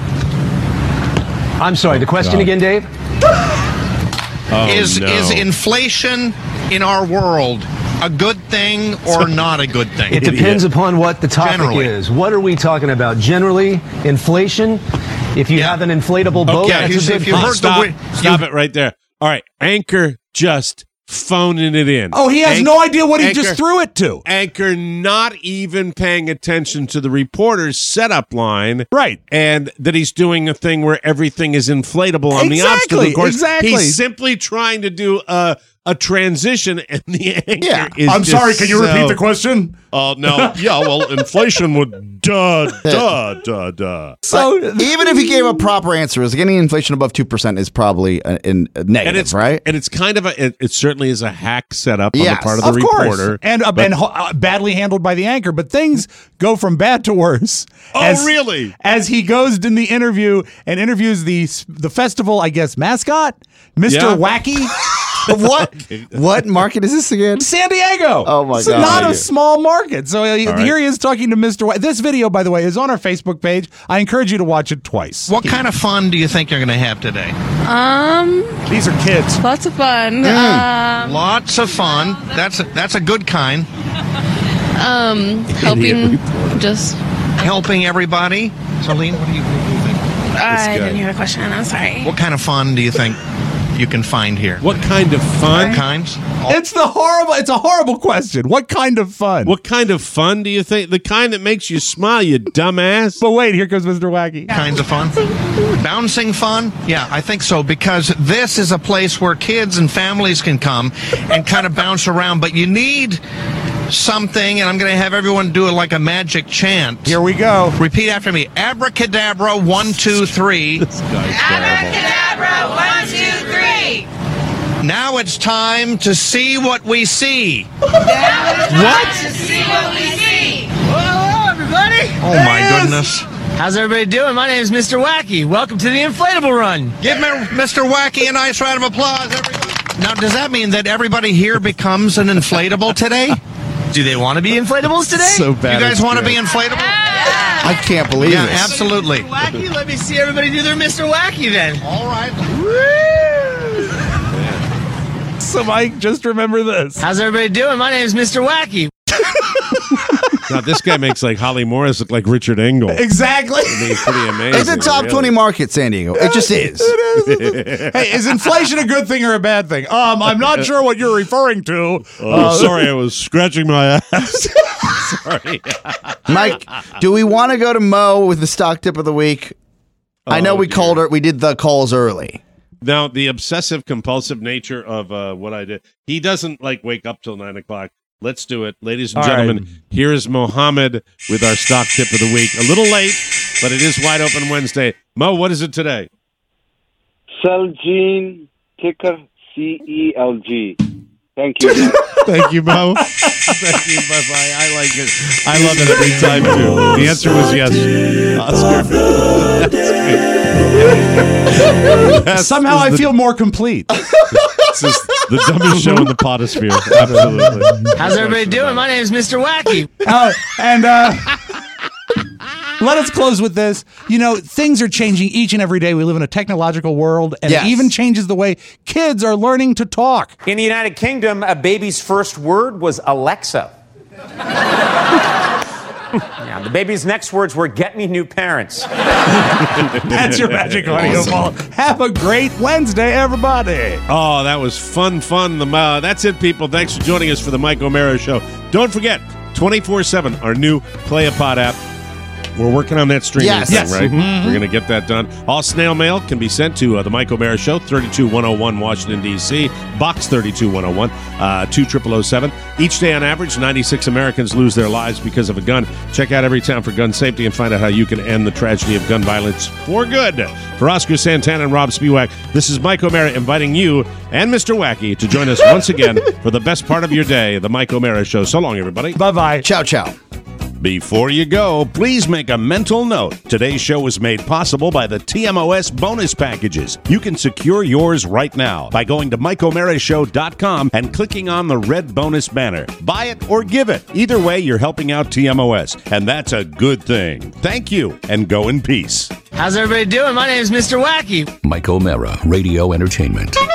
I'm sorry, the question again, Dave? Is inflation in our world a good thing or not a good thing? It depends upon what the topic is. What are we talking about? Generally, inflation. If you have an inflatable boat, that's a good thing. Stop it right there. All right, anchor just phoning it in. Oh, he has no idea what he just threw it to. Anchor not even paying attention to the reporter's setup line. Right. And that he's doing a thing where everything is inflatable on the obstacle course. Exactly. He's simply trying to do a transition, and the anchor is I'm just sorry, can you repeat the question? Oh, no. Yeah, well, inflation would duh. So even if he gave a proper answer, is getting inflation above 2% is probably a negative, right? And it's kind of it certainly is a hack setup on the part of the reporter. And badly handled by the anchor, but things go from bad to worse. Really? As he goes in the interview and interviews the festival, I guess, mascot, Mr. Wacky. What market is this again? San Diego. Oh my it's God! Not a small market. So here he is talking to Mr. White. This video, by the way, is on our Facebook page. I encourage you to watch it twice. What kind of fun do you think you're going to have today? These are kids. Lots of fun. Lots of fun. That's a good kind. Helping everybody. Charlene, what do you think? I didn't hear the question. I'm sorry. What kind of fun do you think you can find here? What kind of fun? What kinds? It's a horrible question. What kind of fun? What kind of fun do you think? The kind that makes you smile, you dumbass. But wait, here comes Mr. Wacky. Kinds of fun? Bouncing fun? Yeah, I think so, because this is a place where kids and families can come and kind of bounce around, but you need something, and I'm going to have everyone do it like a magic chant. Here we go. Repeat after me. Abracadabra, 1, 2, 3. This guy's Abracadabra, 1, 2, 3. Now it's time to see what we see. What? To see what we see. Hello, everybody. Oh, my goodness. How's everybody doing? My name is Mr. Wacky. Welcome to the Inflatable Run. Give Mr. Wacky a nice round of applause, everybody. Now, does that mean that everybody here becomes an inflatable today? Do they want to be inflatables today? So bad. You guys want to be inflatable? I can't believe Yeah, this. absolutely. Mr. Wacky, let me see everybody do their Mr. Wacky then. All right. So, Mike, just remember this. How's everybody doing? My name is Mr. Wacky. Now, this guy makes like Holly Morris look like Richard Engel. Exactly. I mean, it's pretty amazing. It's a top 20 market, San Diego. It just is. Hey, is inflation a good thing or a bad thing? I'm not sure what you're referring to. Sorry, I was scratching my ass. Sorry. Mike, do we want to go to Mo with the stock tip of the week? I know we called her. We did the calls early. Now, the obsessive compulsive nature of what I did. He doesn't like wake up till 9 o'clock. Let's do it. Ladies and gentlemen, here is Mohammed with our stock tip of the week. A little late, but it is Wide Open Wednesday. Mo, what is it today? Celgene, ticker CELG. Thank you. Thank you, Mo. Thank you. Bye-bye. I like it. I love it every time, too. The answer was yes. Oscar. Somehow I feel more complete. This is the dumbest show in the potosphere. Absolutely. How's everybody doing? My name is Mr. Wacky. Let us close with this. You know, things are changing each and every day. We live in a technological world, and it even changes the way kids are learning to talk. In the United Kingdom, a baby's first word was Alexa. Yeah, the baby's next words were, "Get me new parents." That's your magic audio ball. Have a great Wednesday, everybody. Oh, that was fun. That's it, people. Thanks for joining us for the Mike O'Mara Show. Don't forget, 24/7, our new Play a Pod app. We're working on that streaming thing, right? Mm-hmm. We're going to get that done. All snail mail can be sent to the Mike O'Mara Show, 32101 Washington, D.C., Box 32101, 20007. Each day on average, 96 Americans lose their lives because of a gun. Check out Every Town for Gun Safety and find out how you can end the tragedy of gun violence for good. For Oscar Santana and Rob Spiewak, this is Mike O'Mara inviting you and Mr. Wacky to join us once again for the best part of your day, the Mike O'Mara Show. So long, everybody. Bye-bye. Ciao, ciao. Before you go, please make a mental note. Today's show was made possible by the TMOS bonus packages. You can secure yours right now by going to MikeO'MaraShow.com and clicking on the red bonus banner. Buy it or give it. Either way, you're helping out TMOS, and that's a good thing. Thank you, and go in peace. How's everybody doing? My name is Mr. Wacky. Mike O'Mara, Radio Entertainment.